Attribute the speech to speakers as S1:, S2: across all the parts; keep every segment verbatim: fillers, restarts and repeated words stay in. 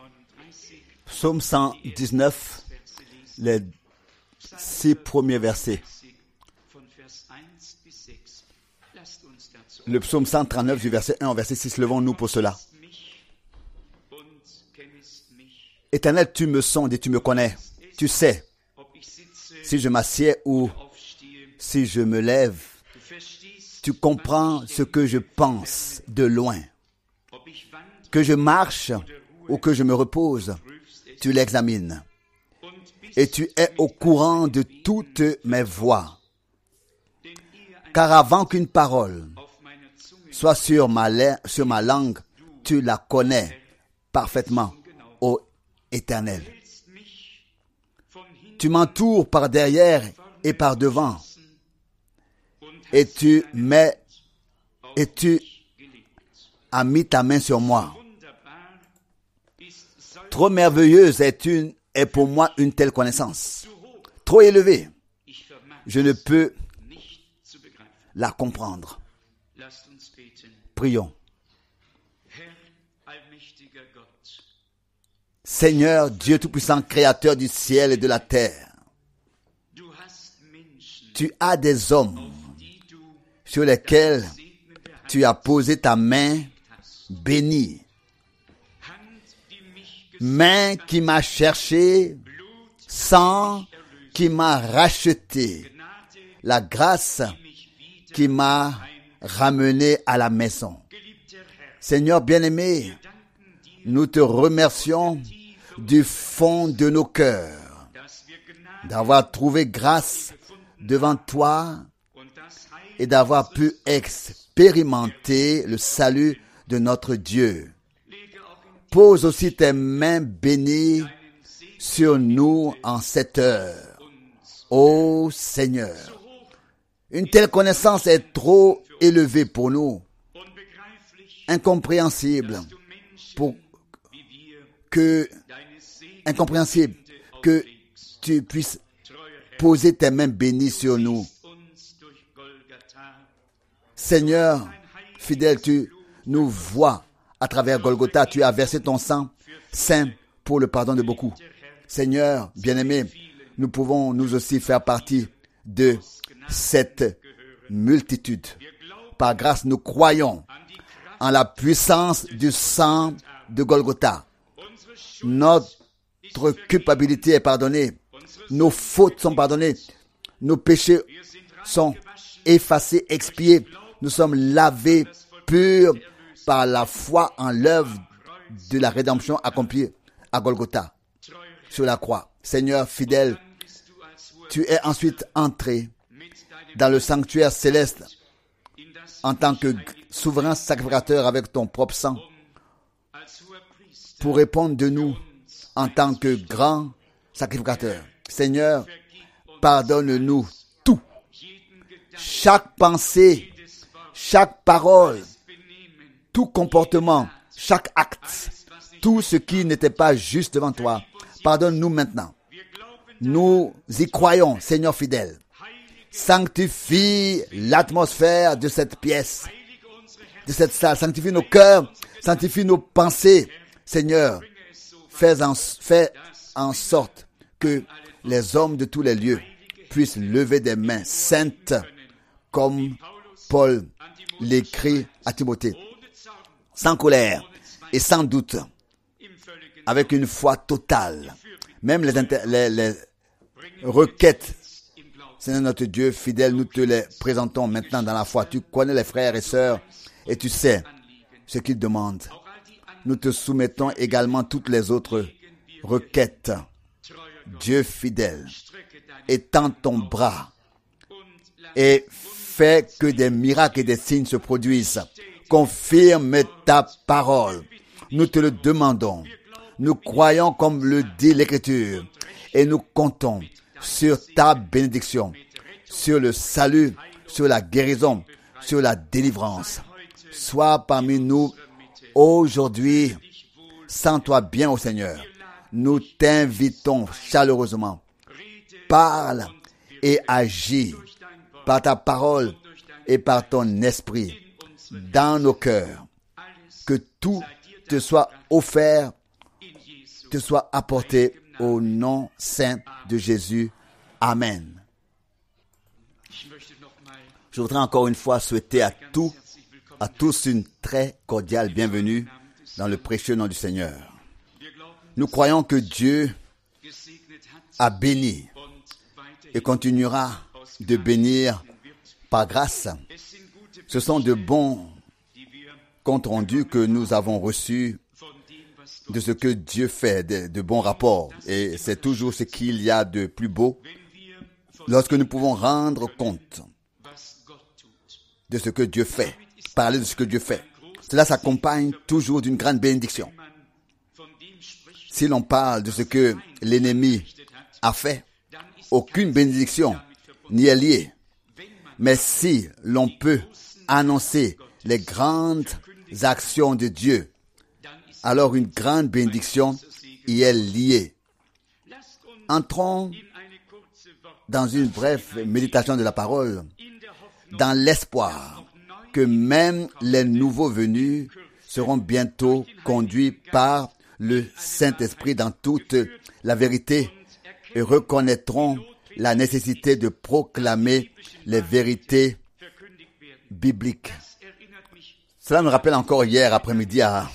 S1: Psaume cent dix-neuf, les six premiers versets. Le psaume cent trente-neuf du verset un au verset six, levons-nous pour cela. Éternel, tu me sondes et tu me connais. Tu sais si je m'assieds ou si je me lève. Tu comprends ce que je pense de loin. Que je marche ou que je me repose, tu l'examines. Et tu es au courant de toutes mes voies. Car avant qu'une parole soit sur ma, la- sur ma langue, tu la connais parfaitement, ô Éternel. Tu m'entoures par derrière et par devant. Et tu mets, et tu as mis ta main sur moi. Trop merveilleuse est, une, est pour moi une telle connaissance. Trop élevée. Je ne peux la comprendre. Prions. Seigneur, Dieu Tout-Puissant, Créateur du ciel et de la terre, tu as des hommes sur lesquels tu as posé ta main bénie. Main qui m'a cherché, sang qui m'a racheté, la grâce qui m'a ramené à la maison. Seigneur bien-aimé, nous te remercions du fond de nos cœurs d'avoir trouvé grâce devant toi et d'avoir pu expérimenter le salut de notre Dieu. Pose aussi tes mains bénies sur nous en cette heure. Ô Seigneur, une telle connaissance est trop élevée pour nous, incompréhensible, pour que, incompréhensible que tu puisses poser tes mains bénies sur nous. Seigneur, fidèle, tu nous vois à travers Golgotha. Tu as versé ton sang saint pour le pardon de beaucoup. Seigneur, bien-aimé, nous pouvons nous aussi faire partie de cette multitude. Par grâce, nous croyons en la puissance du sang de Golgotha. Notre culpabilité est pardonnée. Nos fautes sont pardonnées. Nos péchés sont effacés, expiés. Nous sommes lavés, purs par la foi en l'œuvre de la rédemption accomplie à Golgotha, sur la croix. Seigneur fidèle, tu es ensuite entré dans le sanctuaire céleste en tant que souverain sacrificateur avec ton propre sang pour répondre de nous en tant que grand sacrificateur. Seigneur, pardonne-nous tout. Chaque pensée, chaque parole, tout comportement, chaque acte, tout ce qui n'était pas juste devant toi. Pardonne-nous maintenant. Nous y croyons, Seigneur fidèle. Sanctifie l'atmosphère de cette pièce, de cette salle. Sanctifie nos cœurs, sanctifie nos pensées. Seigneur, fais en, fais en sorte que les hommes de tous les lieux puissent lever des mains saintes comme Paul l'écrit à Timothée, sans colère et sans doute, avec une foi totale. Même les, inter- les, les requêtes, Seigneur notre Dieu, fidèle, nous te les présentons maintenant dans la foi. Tu connais les frères et sœurs et tu sais ce qu'ils demandent. Nous te soumettons également toutes les autres requêtes. Dieu fidèle, étends ton bras et fais que des miracles et des signes se produisent. Confirme ta parole. Nous te le demandons. Nous croyons comme le dit l'Écriture et nous comptons sur ta bénédiction, sur le salut, sur la guérison, sur la délivrance. Sois parmi nous aujourd'hui. Sens-toi bien au Seigneur. Nous t'invitons chaleureusement. Parle et agis par ta parole et par ton esprit dans nos cœurs. Que tout te soit offert te soit apportée au nom saint de Jésus. Amen. Je voudrais encore une fois souhaiter à tous, à tous une très cordiale bienvenue dans le précieux nom du Seigneur. Nous croyons que Dieu a béni et continuera de bénir par grâce. Ce sont de bons comptes rendus que nous avons reçus de ce que Dieu fait, de, de bons rapports. Et c'est toujours ce qu'il y a de plus beau lorsque nous pouvons rendre compte de ce que Dieu fait, parler de ce que Dieu fait. Cela s'accompagne toujours d'une grande bénédiction. Si l'on parle de ce que l'ennemi a fait, aucune bénédiction n'y est liée. Mais si l'on peut annoncer les grandes actions de Dieu, alors une grande bénédiction y est liée. Entrons dans une brève méditation de la parole, dans l'espoir que même les nouveaux venus seront bientôt conduits par le Saint-Esprit dans toute la vérité et reconnaîtront la nécessité de proclamer les vérités bibliques. Cela me rappelle encore hier après-midi à,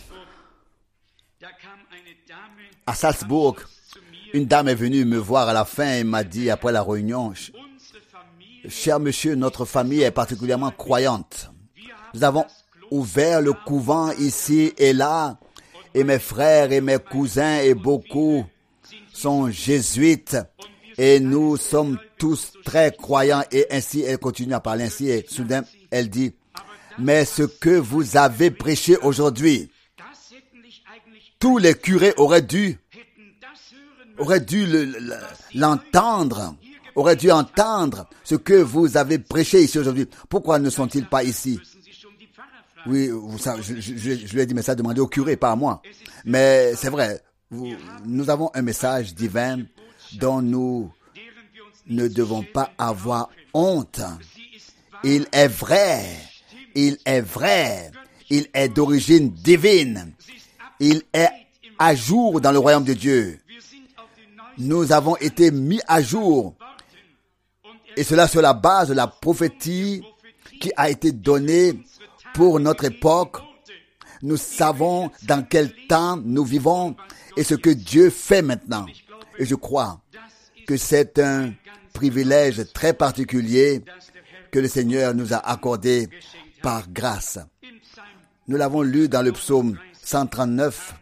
S1: à Salzbourg. Une dame est venue me voir à la fin et m'a dit après la réunion, « Cher monsieur, notre famille est particulièrement croyante. Nous avons ouvert le couvent ici et là, et mes frères et mes cousins et beaucoup sont jésuites, et nous sommes tous très croyants. » Et ainsi, elle continue à parler ainsi, et soudain, elle dit, « Mais ce que vous avez prêché aujourd'hui, tous les curés auraient dû, auraient dû le, le, l'entendre, auraient dû entendre ce que vous avez prêché ici aujourd'hui. Pourquoi ne sont-ils pas ici? » Oui, vous savez, je, je, je, je lui ai dit, mais ça demandez au curé, pas à moi. Mais c'est vrai, vous, nous avons un message divin dont nous ne devons pas avoir honte. Il est vrai, il est vrai, il est d'origine divine. Il est à jour dans le royaume de Dieu. Nous avons été mis à jour. Et cela sur la base de la prophétie qui a été donnée pour notre époque. Nous savons dans quel temps nous vivons et ce que Dieu fait maintenant. Et je crois que c'est un privilège très particulier que le Seigneur nous a accordé par grâce. Nous l'avons lu dans le psaume cent trente-neuf.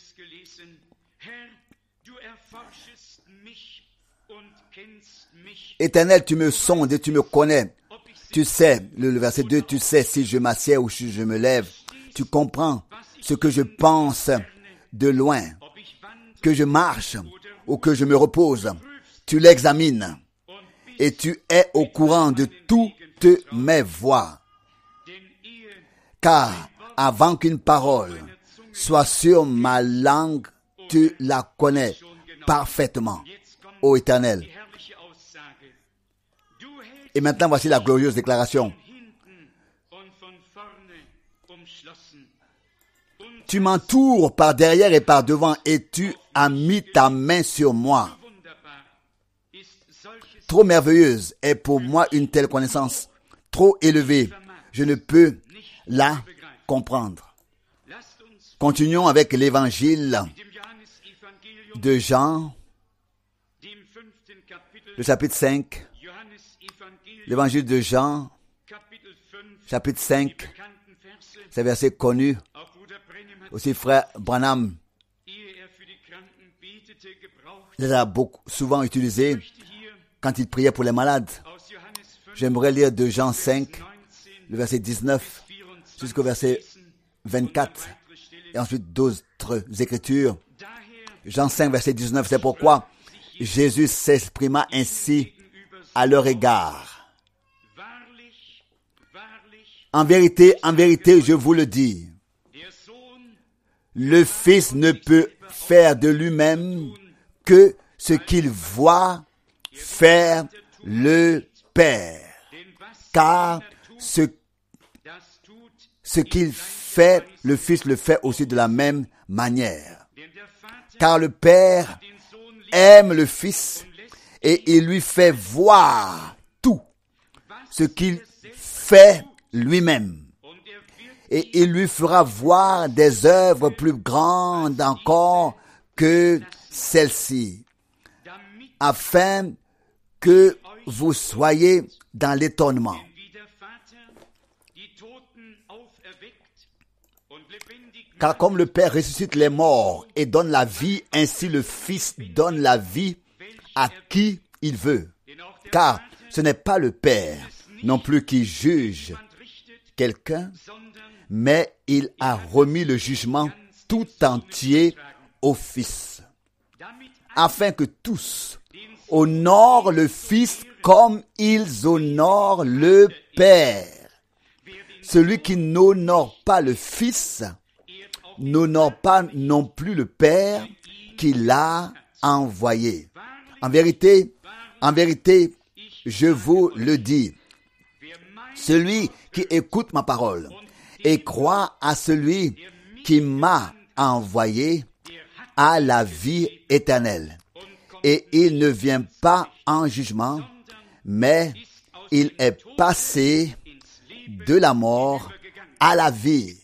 S1: Éternel, tu me sondes et tu me connais. Tu sais, le verset deux, tu sais si je m'assieds ou si je me lève. Tu comprends ce que je pense de loin, que je marche ou que je me repose. Tu l'examines et tu es au courant de toutes mes voies. Car avant qu'une parole soit sur ma langue, tu la connais parfaitement, ô Éternel. Et maintenant, voici la glorieuse déclaration. Tu m'entoures par derrière et par devant et tu as mis ta main sur moi. Trop merveilleuse est pour moi une telle connaissance, trop élevée. Je ne peux la comprendre. Continuons avec l'évangile de Jean, le chapitre cinq. L'évangile de Jean, chapitre cinq, c'est un verset connu. Aussi, frère Branham les a beaucoup, souvent utilisé quand il priait pour les malades. J'aimerais lire de Jean cinq, le verset dix-neuf, jusqu'au verset vingt-quatre, et ensuite d'autres écritures. Jean cinq, verset dix-neuf, c'est pourquoi Jésus s'exprima ainsi à leur égard. En vérité, en vérité, je vous le dis, le Fils ne peut faire de lui-même que ce qu'il voit faire le Père. Car ce, ce qu'il fait, le Fils le fait aussi de la même manière. car le Père aime le Fils et il lui fait voir tout ce qu'il fait lui-même. Et il lui fera voir des œuvres plus grandes encore que celles-ci, afin que vous soyez dans l'étonnement. Car comme le Père ressuscite les morts et donne la vie, ainsi le Fils donne la vie à qui il veut. Car ce n'est pas le Père non plus qui juge quelqu'un, mais il a remis le jugement tout entier au Fils, afin que tous honorent le Fils comme ils honorent le Père. Celui qui n'honore pas le Fils n'honore pas non plus le Père qui l'a envoyé. En vérité, en vérité, je vous le dis, celui qui écoute ma parole et croit à celui qui m'a envoyé a la vie éternelle. Et il ne vient pas en jugement, mais il est passé de la mort à la vie.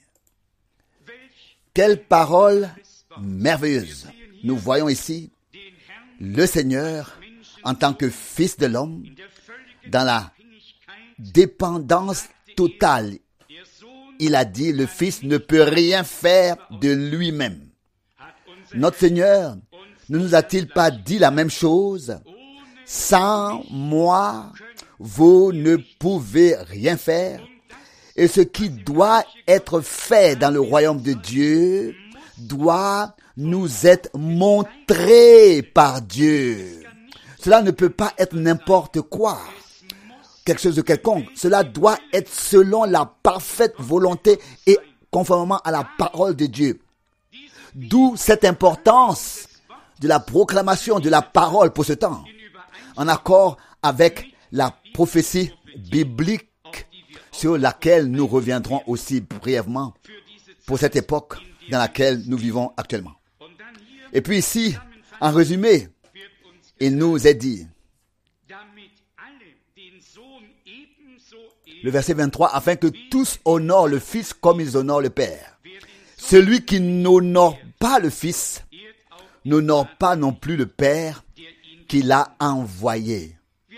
S1: Quelle parole merveilleuse! Nous voyons ici le Seigneur en tant que Fils de l'homme dans la dépendance totale. Il a dit, le Fils ne peut rien faire de lui-même. Notre Seigneur ne nous a-t-il pas dit la même chose? Sans moi, vous ne pouvez rien faire. Et ce qui doit être fait dans le royaume de Dieu doit nous être montré par Dieu. Cela ne peut pas être n'importe quoi, quelque chose de quelconque. Cela doit être selon la parfaite volonté et conformément à la parole de Dieu. D'où cette importance de la proclamation de la parole pour ce temps, en accord avec la prophétie biblique sur laquelle nous reviendrons aussi brièvement pour cette époque dans laquelle nous vivons actuellement. Et puis ici, en résumé, il nous est dit, le verset vingt-trois, afin que tous honorent le Fils comme ils honorent le Père. Celui qui n'honore pas le Fils n'honore pas non plus le Père qui l'a envoyé.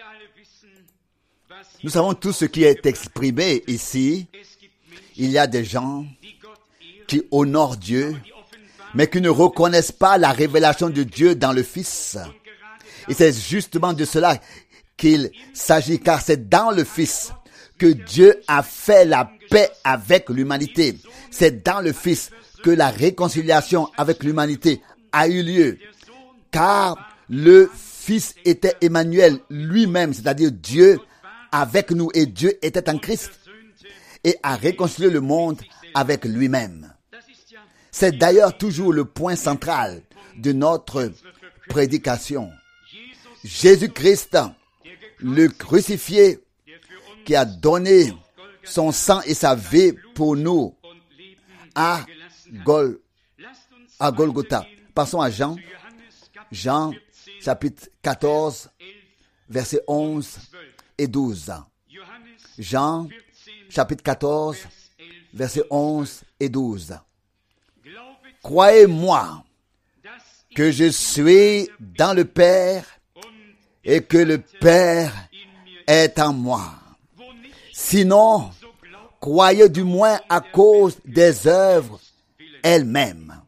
S1: Nous savons tout ce qui est exprimé ici. Il y a des gens qui honorent Dieu, mais qui ne reconnaissent pas la révélation de Dieu dans le Fils. Et c'est justement de cela qu'il s'agit, car c'est dans le Fils que Dieu a fait la paix avec l'humanité. C'est dans le Fils que la réconciliation avec l'humanité a eu lieu, car le Fils était Emmanuel lui-même, c'est-à-dire Dieu avec nous, et Dieu était en Christ et a réconcilié le monde avec lui-même. C'est d'ailleurs toujours le point central de notre prédication. Jésus-Christ, le crucifié, qui a donné son sang et sa vie pour nous à, Gol, à Golgotha. Passons à Jean, Jean chapitre quatorze, versets onze et douze. Jean chapitre quatorze, versets onze et douze. Croyez-moi que je suis dans le Père et que le Père est en moi. Sinon, croyez du moins à cause des œuvres elles-mêmes.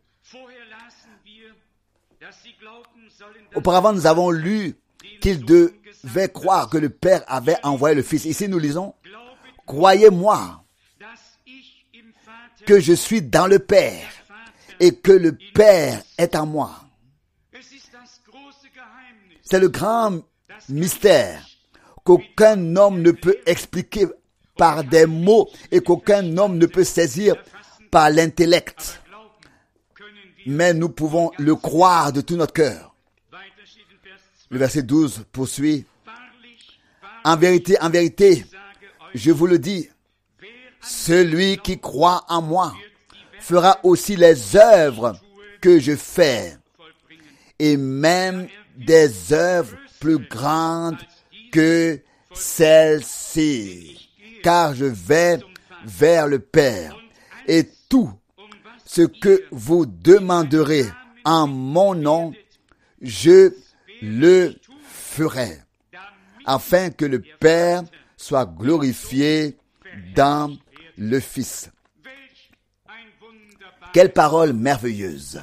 S1: Auparavant, nous avons lu qu'il devait croire que le Père avait envoyé le Fils. Ici, nous lisons, croyez-moi que je suis dans le Père et que le Père est en moi. C'est le grand mystère qu'aucun homme ne peut expliquer par des mots et qu'aucun homme ne peut saisir par l'intellect. Mais nous pouvons le croire de tout notre cœur. Le verset douze poursuit. En vérité, en vérité, je vous le dis, celui qui croit en moi fera aussi les œuvres que je fais, et même des œuvres plus grandes que celles-ci, car je vais vers le Père, et tout ce que vous demanderez en mon nom, je le ferai, afin que le Père soit glorifié dans le Fils. Quelle parole merveilleuse!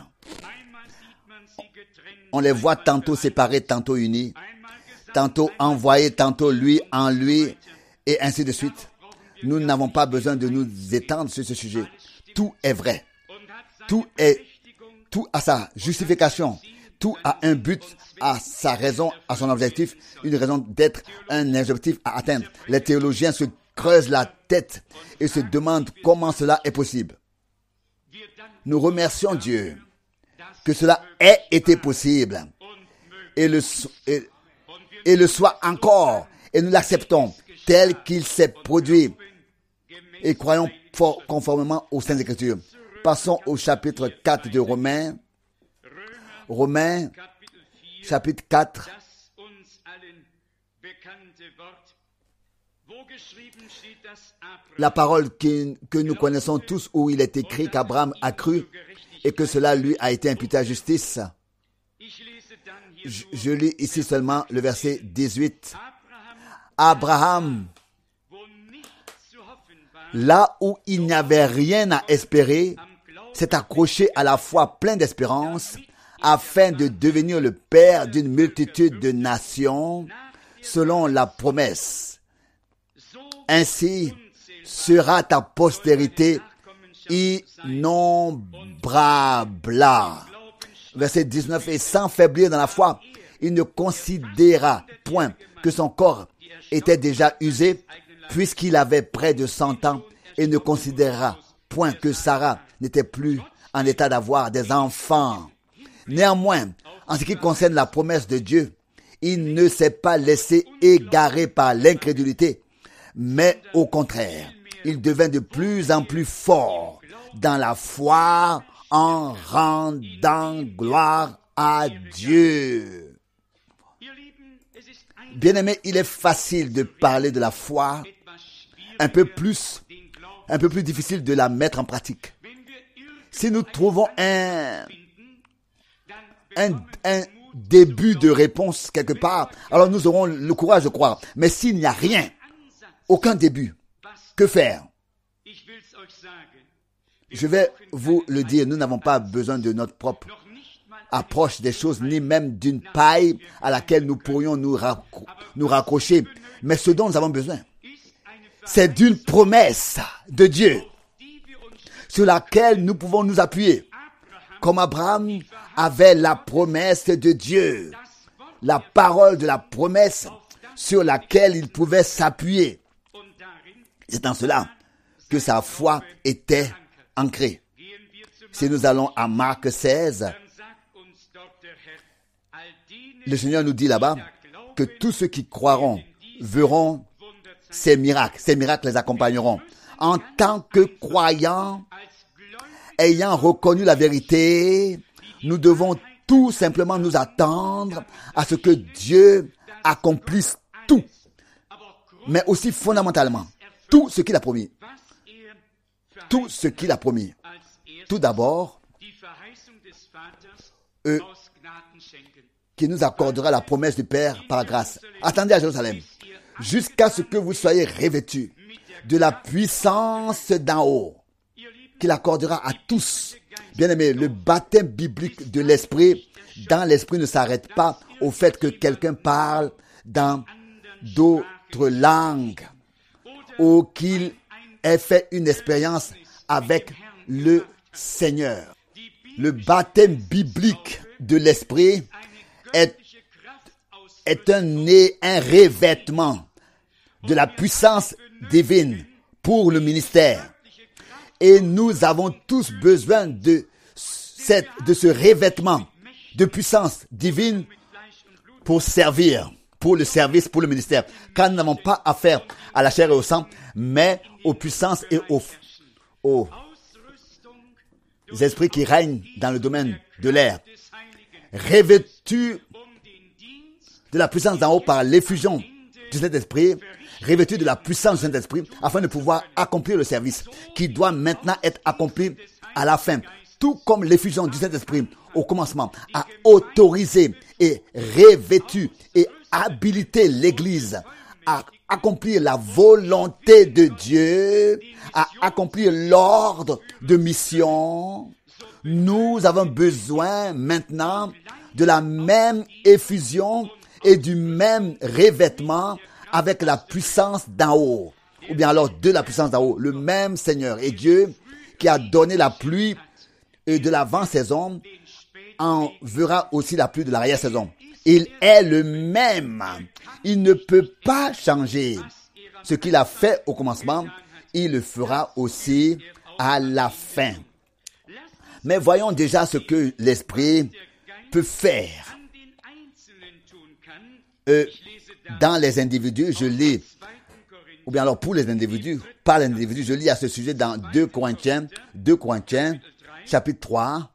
S1: On les voit tantôt séparés, tantôt unis, tantôt envoyés, tantôt lui en lui, et ainsi de suite. Nous n'avons pas besoin de nous étendre sur ce sujet. Tout est vrai. Tout est, tout a sa justification. Tout a un but, a sa raison, a son objectif, une raison d'être, un objectif à atteindre. Les théologiens se creusent la tête et se demandent comment cela est possible. Nous remercions Dieu que cela ait été possible et le, et, et le soit encore, et nous l'acceptons tel qu'il s'est produit et croyons fort conformément aux Saintes Écritures. Passons au chapitre quatre de Romains. Romains, chapitre quatre. La parole qui, que nous connaissons tous, où il est écrit qu'Abraham a cru et que cela lui a été imputé à justice. Je, je lis ici seulement le verset dix-huit. Abraham, là où il n'y avait rien à espérer, s'est accroché à la foi plein d'espérance, afin de devenir le père d'une multitude de nations, selon la promesse. Ainsi sera ta postérité innombrable. Verset dix-neuf. Et sans faiblir dans la foi, il ne considéra point que son corps était déjà usé, puisqu'il avait près de cent ans, et ne considéra point que Sarah n'était plus en état d'avoir des enfants. Néanmoins, en ce qui concerne la promesse de Dieu, il ne s'est pas laissé égarer par l'incrédulité, mais au contraire, il devint de plus en plus fort dans la foi en rendant gloire à Dieu. Bien-aimés, il est facile de parler de la foi, un peu plus, un peu plus difficile de la mettre en pratique. Si nous trouvons un, un, un début de réponse quelque part, alors nous aurons le courage de croire. Mais s'il n'y a rien, aucun début, que faire? Je vais vous le dire, nous n'avons pas besoin de notre propre approche des choses, ni même d'une paille à laquelle nous pourrions nous, raccro- nous raccrocher. Mais ce dont nous avons besoin, c'est d'une promesse de Dieu sur laquelle nous pouvons nous appuyer. Comme Abraham avait la promesse de Dieu, la parole de la promesse sur laquelle il pouvait s'appuyer. C'est en cela que sa foi était ancrée. Si nous allons à Marc seize, le Seigneur nous dit là-bas que tous ceux qui croiront verront ces miracles. Ces miracles les accompagneront. En tant que croyants, ayant reconnu la vérité, nous devons tout simplement nous attendre à ce que Dieu accomplisse tout. Mais aussi fondamentalement, tout ce qu'il a promis. Tout ce qu'il a promis. Tout d'abord, eux, qui nous accordera la promesse du Père par grâce. Attendez à Jérusalem, jusqu'à ce que vous soyez revêtus de la puissance d'en haut, qu'il accordera à tous. Bien-aimés, le baptême biblique de l'Esprit, dans l'Esprit ne s'arrête pas au fait que quelqu'un parle dans d'autres langues ou qu'il ait fait une expérience avec le Seigneur. Le baptême biblique de l'Esprit est, est un, un revêtement de la puissance divine pour le ministère. Et nous avons tous besoin de, cette, de ce revêtement de puissance divine pour servir, pour le service, pour le ministère. Car nous n'avons pas affaire à la chair et au sang, mais aux puissances et aux, aux esprits qui règnent dans le domaine de l'air, revêtus de la puissance d'en haut par l'effusion du Saint-Esprit, revêtus de la puissance du Saint-Esprit, afin de pouvoir accomplir le service qui doit maintenant être accompli à la fin. Tout comme l'effusion du Saint-Esprit au commencement a autorisé et revêtu et habilité l'Église à accomplir la volonté de Dieu, à accomplir l'ordre de mission. Nous avons besoin maintenant de la même effusion et du même revêtement avec la puissance d'en haut, ou bien alors de la puissance d'en haut, le même Seigneur et Dieu qui a donné la pluie de l'avant-saison en verra aussi la pluie de l'arrière-saison. Il est le même. Il ne peut pas changer. Ce qu'il a fait au commencement, il le fera aussi à la fin. Mais voyons déjà ce que l'Esprit peut faire. Euh, dans les individus, je lis, ou bien alors pour les individus, par les individus, je lis à ce sujet dans deux Corinthiens, deux Corinthiens, chapitre trois,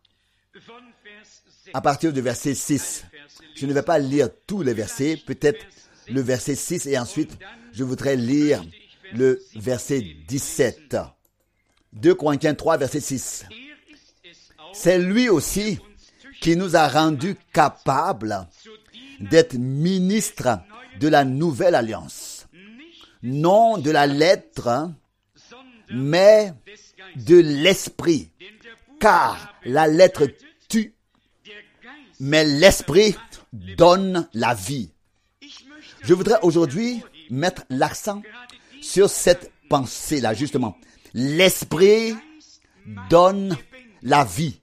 S1: à partir du verset six. Je ne vais pas lire tous les versets, peut-être le verset six, et ensuite je voudrais lire le verset dix-sept. deux Corinthiens trois, verset six. C'est lui aussi qui nous a rendus capables d'être ministres de la nouvelle alliance, non de la lettre, mais de l'esprit, car la lettre tue, mais l'esprit donne la vie. Je voudrais aujourd'hui mettre l'accent sur cette pensée-là, justement. L'esprit donne la vie.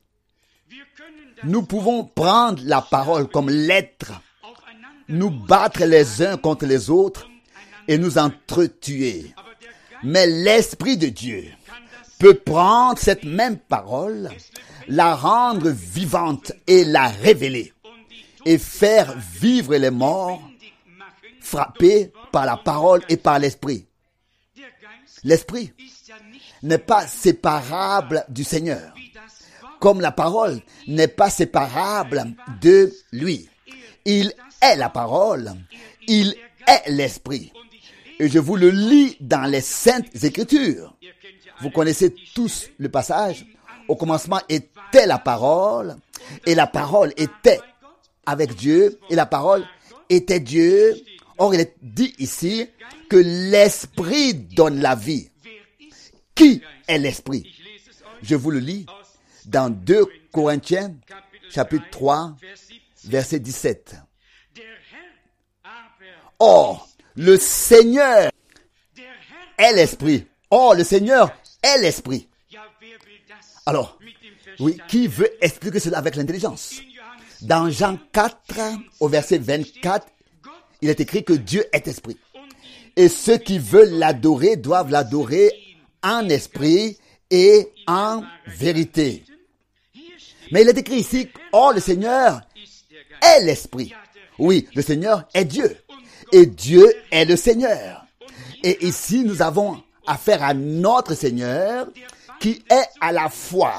S1: Nous pouvons prendre la parole comme lettre, nous battre les uns contre les autres et nous entretuer. Mais l'Esprit de Dieu peut prendre cette même parole, la rendre vivante et la révéler et faire vivre les morts frappés par la parole et par l'Esprit. L'Esprit n'est pas séparable du Seigneur, comme la parole n'est pas séparable de lui. Il est la parole, il est l'Esprit. Et je vous le lis dans les Saintes Écritures. Vous connaissez tous le passage. Au commencement était la parole, et la parole était avec Dieu, et la parole était Dieu. Or, il est dit ici que l'Esprit donne la vie. Qui est l'Esprit? Je vous le lis dans deux Corinthiens, chapitre trois, verset dix-sept. Or, le Seigneur est l'Esprit. Or, le Seigneur est l'Esprit. Alors, oui, qui veut expliquer cela avec l'intelligence? Dans Jean quatre, au verset vingt-quatre, il est écrit que Dieu est Esprit. Et ceux qui veulent l'adorer doivent l'adorer en esprit et en vérité. Mais il est écrit ici, or le Seigneur est l'Esprit. Oui, le Seigneur est Dieu. Et Dieu est le Seigneur. Et ici, nous avons affaire à notre Seigneur qui est à la fois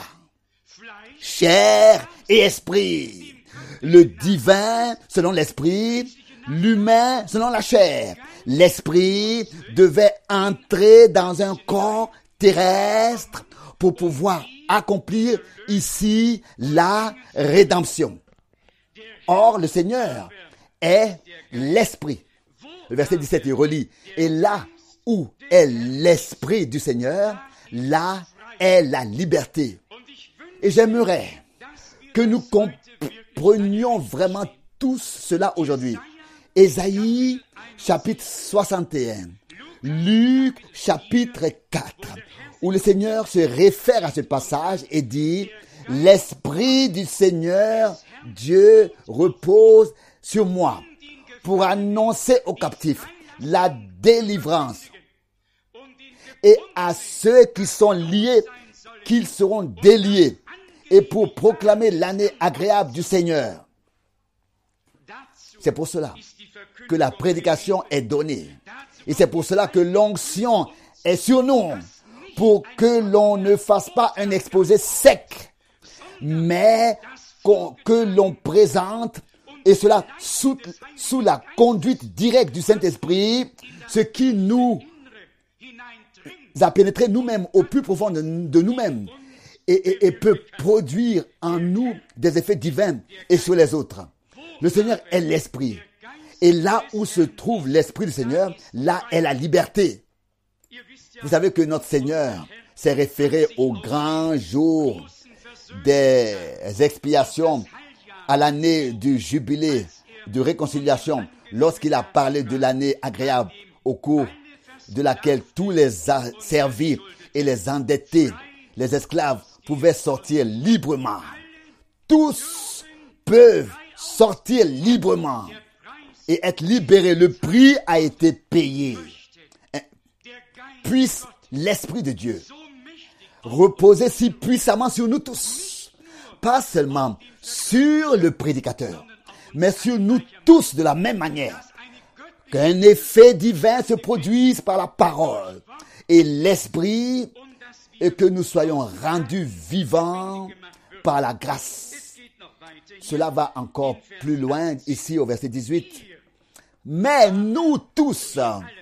S1: chair et esprit. Le divin selon l'esprit, l'humain selon la chair. L'esprit devait entrer dans un corps terrestre pour pouvoir accomplir ici la rédemption. Or, le Seigneur est l'esprit. Le verset dix-sept, il relit. Et là où est l'esprit du Seigneur, là est la liberté. Et j'aimerais que nous comprenions vraiment tous cela aujourd'hui. Ésaïe, chapitre soixante et un. Luc, chapitre quatre. Où le Seigneur se réfère à ce passage et dit, l'Esprit du Seigneur, Dieu, repose sur moi pour annoncer aux captifs la délivrance et à ceux qui sont liés qu'ils seront déliés et pour proclamer l'année agréable du Seigneur. C'est pour cela que la prédication est donnée et c'est pour cela que l'onction est sur nous pour que l'on ne fasse pas un exposé sec mais qu'on, que l'on présente, et cela sous, sous la conduite directe du Saint-Esprit, ce qui nous a pénétré nous-mêmes, au plus profond de, de nous-mêmes, et, et, et peut produire en nous des effets divins et sur les autres. Le Seigneur est l'Esprit. Et là où se trouve l'Esprit du Seigneur, là est la liberté. Vous savez que notre Seigneur s'est référé au grand jour des expiations, à l'année du jubilé de réconciliation, lorsqu'il a parlé de l'année agréable au cours de laquelle tous les asservis et les endettés, les esclaves, pouvaient sortir librement. Tous peuvent sortir librement et être libérés. Le prix a été payé. Puisse l'Esprit de Dieu reposer si puissamment sur nous tous, pas seulement sur le prédicateur, mais sur nous tous de la même manière. Qu'un effet divin se produise par la parole et l'Esprit, et que nous soyons rendus vivants par la grâce. Cela va encore plus loin ici au verset dix-huit. Mais nous tous,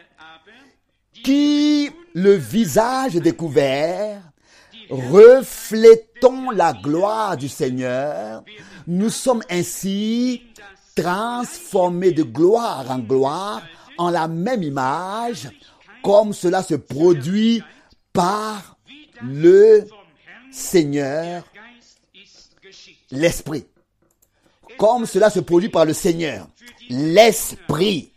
S1: qui le visage découvert, reflétons la gloire du Seigneur, nous sommes ainsi transformés de gloire en gloire en la même image, comme cela se produit par le Seigneur, l'Esprit. Comme cela se produit par le Seigneur, l'Esprit.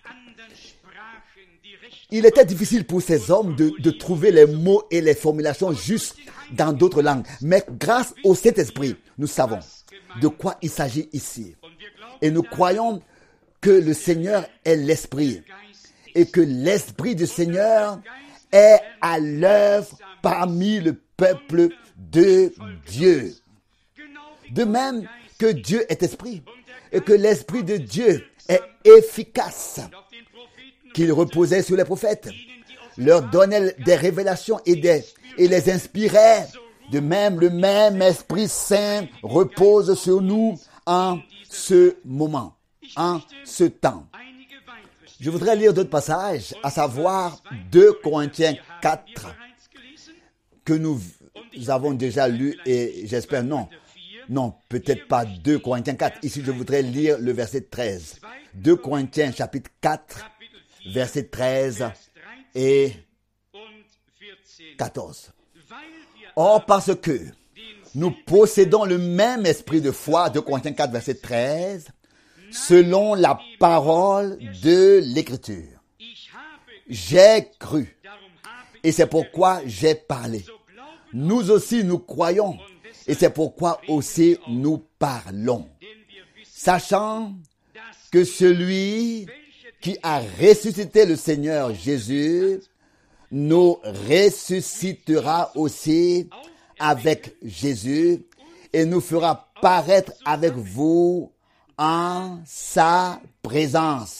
S1: Il était difficile pour ces hommes de, de trouver les mots et les formulations justes dans d'autres langues. Mais grâce au Saint-Esprit, nous savons de quoi il s'agit ici. Et nous croyons que le Seigneur est l'Esprit et que l'Esprit du Seigneur est à l'œuvre parmi le peuple de Dieu. De même que Dieu est Esprit et que l'Esprit de Dieu est efficace, qu'il reposait sur les prophètes, leur donnait des révélations et, des, et les inspirait. De même, le même Esprit Saint repose sur nous en ce moment, en ce temps. Je voudrais lire d'autres passages, à savoir deux Corinthiens quatre, que nous avons déjà lu et j'espère non. Non, peut-être pas deux Corinthiens quatre. Ici, je voudrais lire le verset treize. deux Corinthiens chapitre quatre, verset treize et quatorze. Or, parce que nous possédons le même esprit de foi, deux Corinthiens quatre, verset treize, selon la parole de l'Écriture. J'ai cru, et c'est pourquoi j'ai parlé. Nous aussi, nous croyons, et c'est pourquoi aussi nous parlons. Sachant que celui qui a ressuscité le Seigneur Jésus nous ressuscitera aussi avec Jésus et nous fera paraître avec vous en sa présence.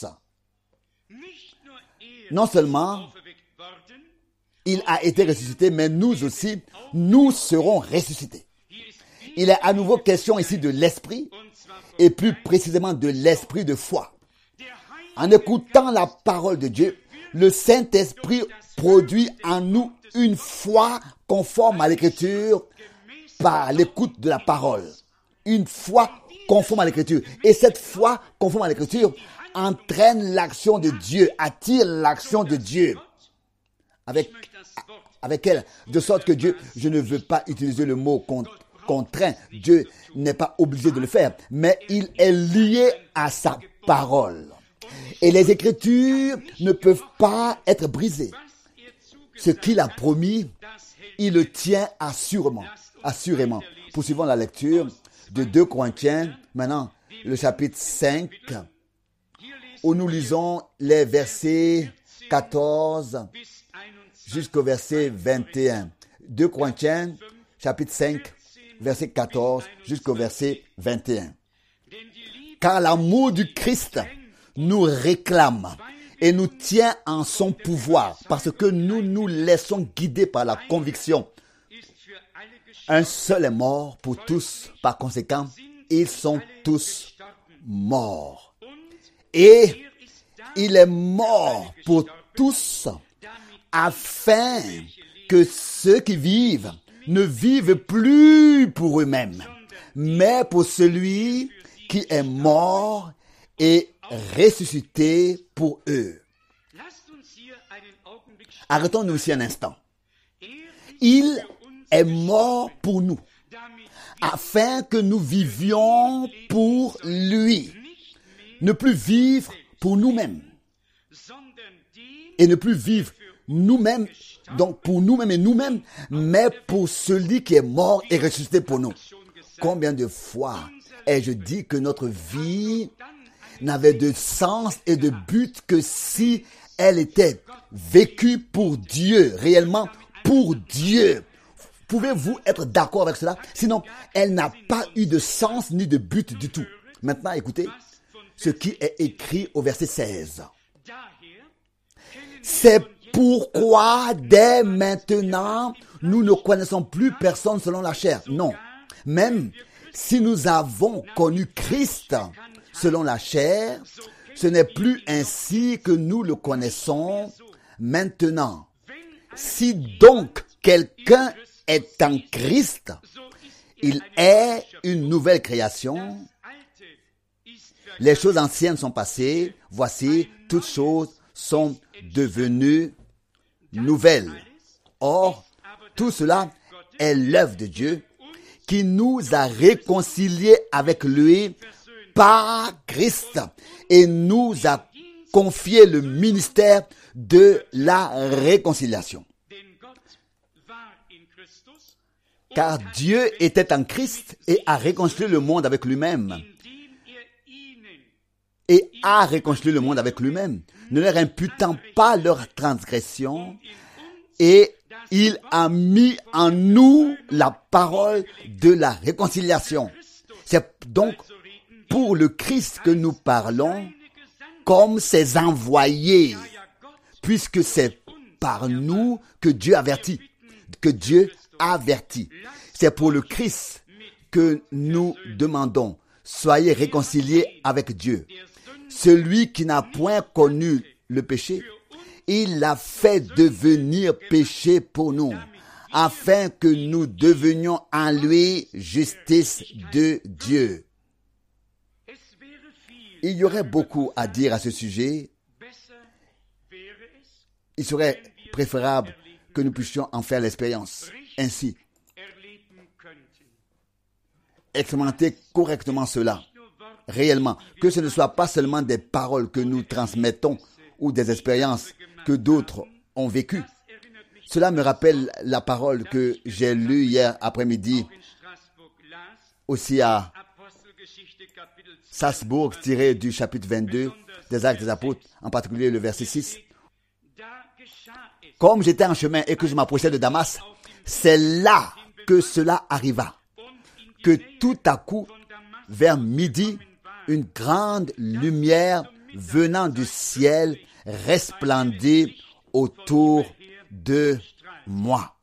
S1: Non seulement il a été ressuscité, mais nous aussi, nous serons ressuscités. Il est à nouveau question ici de l'esprit, et plus précisément de l'esprit de foi. En écoutant la parole de Dieu, le Saint-Esprit produit en nous une foi conforme à l'Écriture par l'écoute de la parole. Une foi conforme à l'Écriture. Et cette foi conforme à l'Écriture entraîne l'action de Dieu, attire l'action de Dieu. Avec, avec elle, de sorte que Dieu, je ne veux pas utiliser le mot contraint, Dieu n'est pas obligé de le faire, mais il est lié à sa parole. Et les Écritures ne peuvent pas être brisées. Ce qu'il a promis, il le tient assurément. assurément. Poursuivons la lecture de deux Corinthiens, maintenant le chapitre cinq, où nous lisons les versets quatorze jusqu'au verset vingt et un. deux Corinthiens, chapitre cinq, verset quatorze jusqu'au verset vingt et un. Car l'amour du Christ nous réclame et nous tient en son pouvoir, parce que nous nous laissons guider par la conviction. Un seul est mort pour tous, par conséquent, ils sont tous morts. Et il est mort pour tous, afin que ceux qui vivent ne vivent plus pour eux-mêmes, mais pour celui qui est mort et ressuscité pour eux. Arrêtons-nous ici un instant. Il est mort pour nous, afin que nous vivions pour lui. Ne plus vivre pour nous-mêmes. Et ne plus vivre nous-mêmes, donc pour nous-mêmes et nous-mêmes, mais pour celui qui est mort et ressuscité pour nous. Combien de fois ai-je dit que notre vie n'avait de sens et de but que si elle était vécue pour Dieu, réellement pour Dieu. Pouvez-vous être d'accord avec cela? Sinon, elle n'a pas eu de sens ni de but du tout. Maintenant, écoutez ce qui est écrit au verset seize. C'est pourquoi dès maintenant, nous ne connaissons plus personne selon la chair. Non, même si nous avons connu Christ selon la chair, ce n'est plus ainsi que nous le connaissons maintenant. Si donc quelqu'un est en Christ, il est une nouvelle création. Les choses anciennes sont passées, voici, toutes choses sont devenues nouvelles. Or, tout cela est l'œuvre de Dieu qui nous a réconciliés avec lui par Christ et nous a confié le ministère de la réconciliation. Car Dieu était en Christ et a réconcilié le monde avec lui-même. Et a réconcilié le monde avec lui-même, ne leur imputant pas leur transgression, et il a mis en nous la parole de la réconciliation. C'est donc pour le Christ que nous parlons comme ses envoyés, puisque c'est par nous que Dieu avertit, que Dieu avertit. C'est pour le Christ que nous demandons, soyez réconciliés avec Dieu. Celui qui n'a point connu le péché, il l'a fait devenir péché pour nous, afin que nous devenions en lui justice de Dieu. Il y aurait beaucoup à dire à ce sujet. Il serait préférable que nous puissions en faire l'expérience. Ainsi, expérimenter correctement cela. Réellement, que ce ne soit pas seulement des paroles que nous transmettons ou des expériences que d'autres ont vécues. Cela me rappelle la parole que j'ai lue hier après-midi, aussi à Salzbourg, tirée du chapitre vingt-deux des Actes des Apôtres, en particulier le verset six. Comme j'étais en chemin et que je m'approchais de Damas, c'est là que cela arriva, que tout à coup, vers midi, une grande lumière venant du ciel resplendit autour de moi.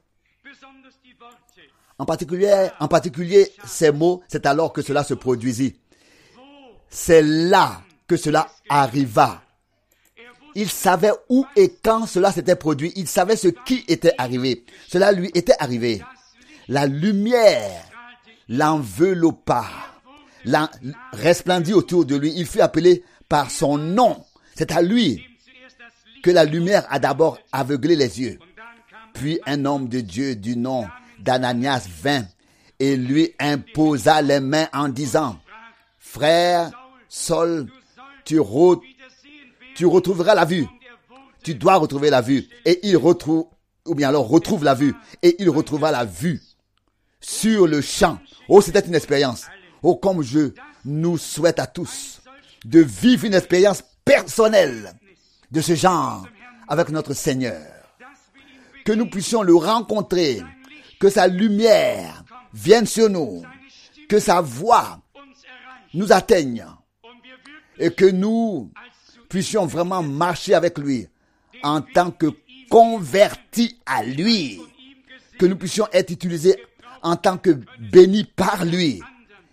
S1: En particulier, en particulier, ces mots, c'est alors que cela se produisit. C'est là que cela arriva. Il savait où et quand cela s'était produit. Il savait ce qui était arrivé. Cela lui était arrivé. La lumière l'enveloppa, la resplendit autour de lui. Il fut appelé par son nom. C'est à lui que la lumière a d'abord aveuglé les yeux. Puis un homme de Dieu du nom d'Ananias vint et lui imposa les mains en disant, « Frère Saul, tu, re, tu retrouveras la vue. Tu dois retrouver la vue. » Et il retrouve, ou bien alors retrouve la vue. Et il retrouva la vue sur le champ. Oh, c'était une expérience. Oh, comme je nous souhaite à tous de vivre une expérience personnelle de ce genre avec notre Seigneur. Que nous puissions le rencontrer, que sa lumière vienne sur nous, que sa voix nous atteigne et que nous puissions vraiment marcher avec lui en tant que convertis à lui, que nous puissions être utilisés en tant que bénis par lui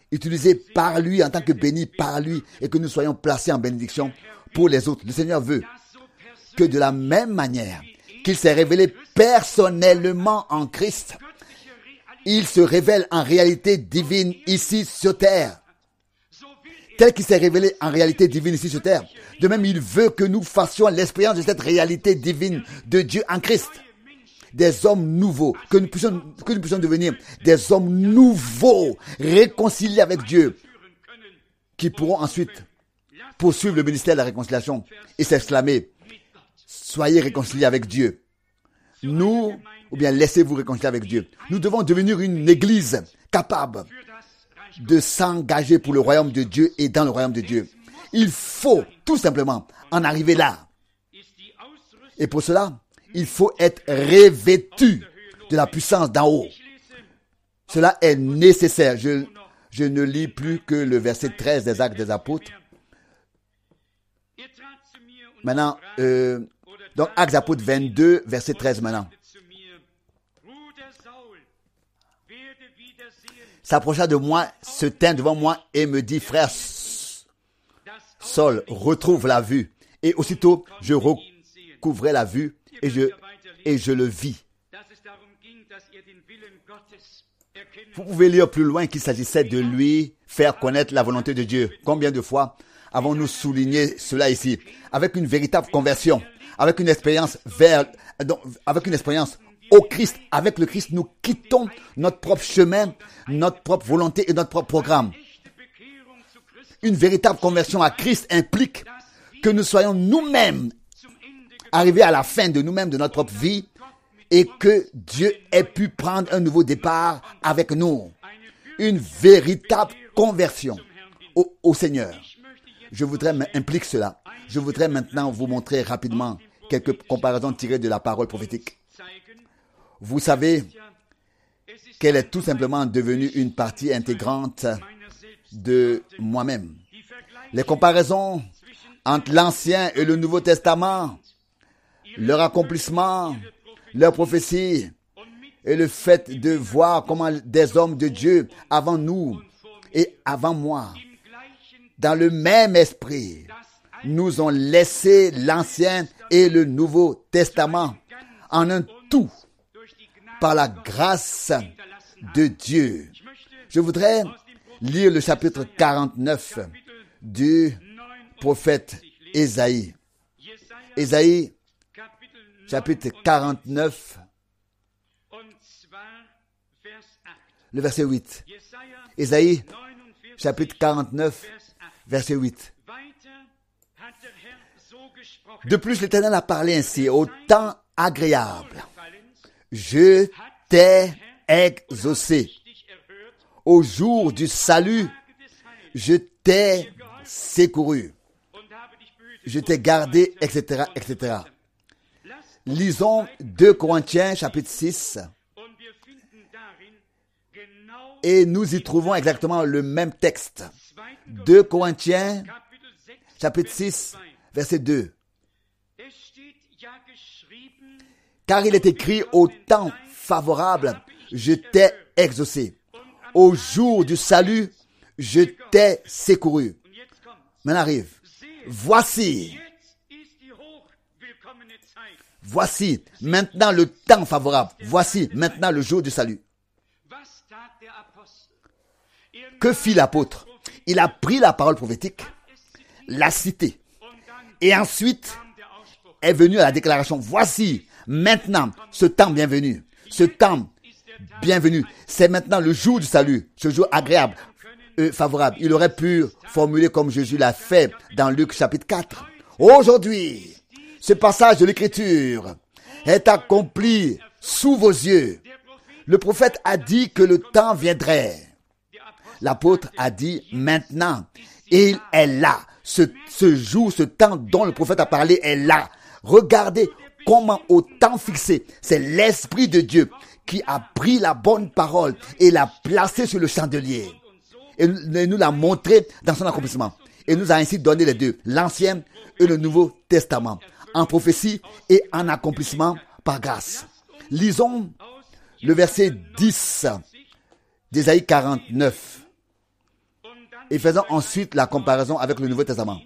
S1: utilisés par lui, en tant que bénis par lui, et que nous soyons placés en bénédiction pour les autres. Le Seigneur veut que de la même manière qu'il s'est révélé personnellement en Christ, il se révèle en réalité divine ici sur terre. Tel qu'il s'est révélé en réalité divine ici sur terre. De même, il veut que nous fassions l'expérience de cette réalité divine de Dieu en Christ. Des hommes nouveaux, que nous puissions, que nous puissions devenir des hommes nouveaux, réconciliés avec Dieu, qui pourront ensuite poursuivre le ministère de la réconciliation et s'exclamer, soyez réconciliés avec Dieu. Nous, ou bien laissez-vous réconcilier avec Dieu. Nous devons devenir une église capable de s'engager pour le royaume de Dieu et dans le royaume de Dieu. Il faut tout simplement en arriver là. Et pour cela, il faut être revêtu de la puissance d'en haut. Cela est nécessaire. Je, je ne lis plus que le verset treize des Actes des Apôtres. Maintenant, euh, donc Actes des Apôtres vingt-deux, verset treize maintenant. S'approcha de moi, se tint devant moi et me dit, frère Saul, retrouve la vue. Et aussitôt, je recouvrai la vue et je, et je le vis. Vous pouvez lire plus loin qu'il s'agissait de lui faire connaître la volonté de Dieu. Combien de fois avons-nous souligné cela ici? Avec une véritable conversion, avec une expérience vers, donc, avec une expérience au Christ, avec le Christ, nous quittons notre propre chemin, notre propre volonté et notre propre programme. Une véritable conversion à Christ implique que nous soyons nous-mêmes arrivés à la fin de nous-mêmes, de notre propre vie, et que Dieu ait pu prendre un nouveau départ avec nous. Une véritable conversion au, au Seigneur. Je voudrais, implique cela. Je voudrais maintenant vous montrer rapidement quelques comparaisons tirées de la parole prophétique. Vous savez qu'elle est tout simplement devenue une partie intégrante de moi-même. Les comparaisons entre l'Ancien et le Nouveau Testament, leur accomplissement, leur prophétie et le fait de voir comment des hommes de Dieu avant nous et avant moi, dans le même esprit, nous ont laissé l'Ancien et le Nouveau Testament en un tout par la grâce de Dieu. Je voudrais lire le chapitre quarante-neuf du prophète Ésaïe. Ésaïe, chapitre quarante-neuf, le verset huit. Ésaïe, chapitre quarante-neuf, verset huit. De plus, l'Éternel a parlé ainsi, au temps agréable. Je t'ai exaucé. Au jour du salut, je t'ai secouru. Je t'ai gardé, et cetera, et cetera. Lisons deux Corinthiens, chapitre six. Et nous y trouvons exactement le même texte. deux Corinthiens, chapitre six, verset deux. Car il est écrit, au temps favorable, je t'ai exaucé. Au jour du salut, je t'ai secouru. Maintenant arrive. Voici. Voici maintenant le temps favorable. Voici maintenant le jour du salut. Que fit l'apôtre? Il a pris la parole prophétique, l'a citée. Et ensuite est venu à la déclaration. Voici maintenant ce temps bienvenu. Ce temps bienvenu. C'est maintenant le jour du salut. Ce jour agréable, euh, favorable. Il aurait pu formuler comme Jésus l'a fait dans Luc chapitre quatre. Aujourd'hui, ce passage de l'Écriture est accompli sous vos yeux. Le prophète a dit que le temps viendrait. L'apôtre a dit maintenant. Et il est là. Ce, ce jour, ce temps dont le prophète a parlé est là. Regardez comment au temps fixé, c'est l'Esprit de Dieu qui a pris la bonne parole et l'a placée sur le chandelier. Et nous l'a montré dans son accomplissement. Et nous a ainsi donné les deux, l'Ancien et le Nouveau Testament, en prophétie et en accomplissement par grâce. Lisons le verset dix d'Ésaïe quarante-neuf. Et faisons ensuite la comparaison avec le Nouveau Testament.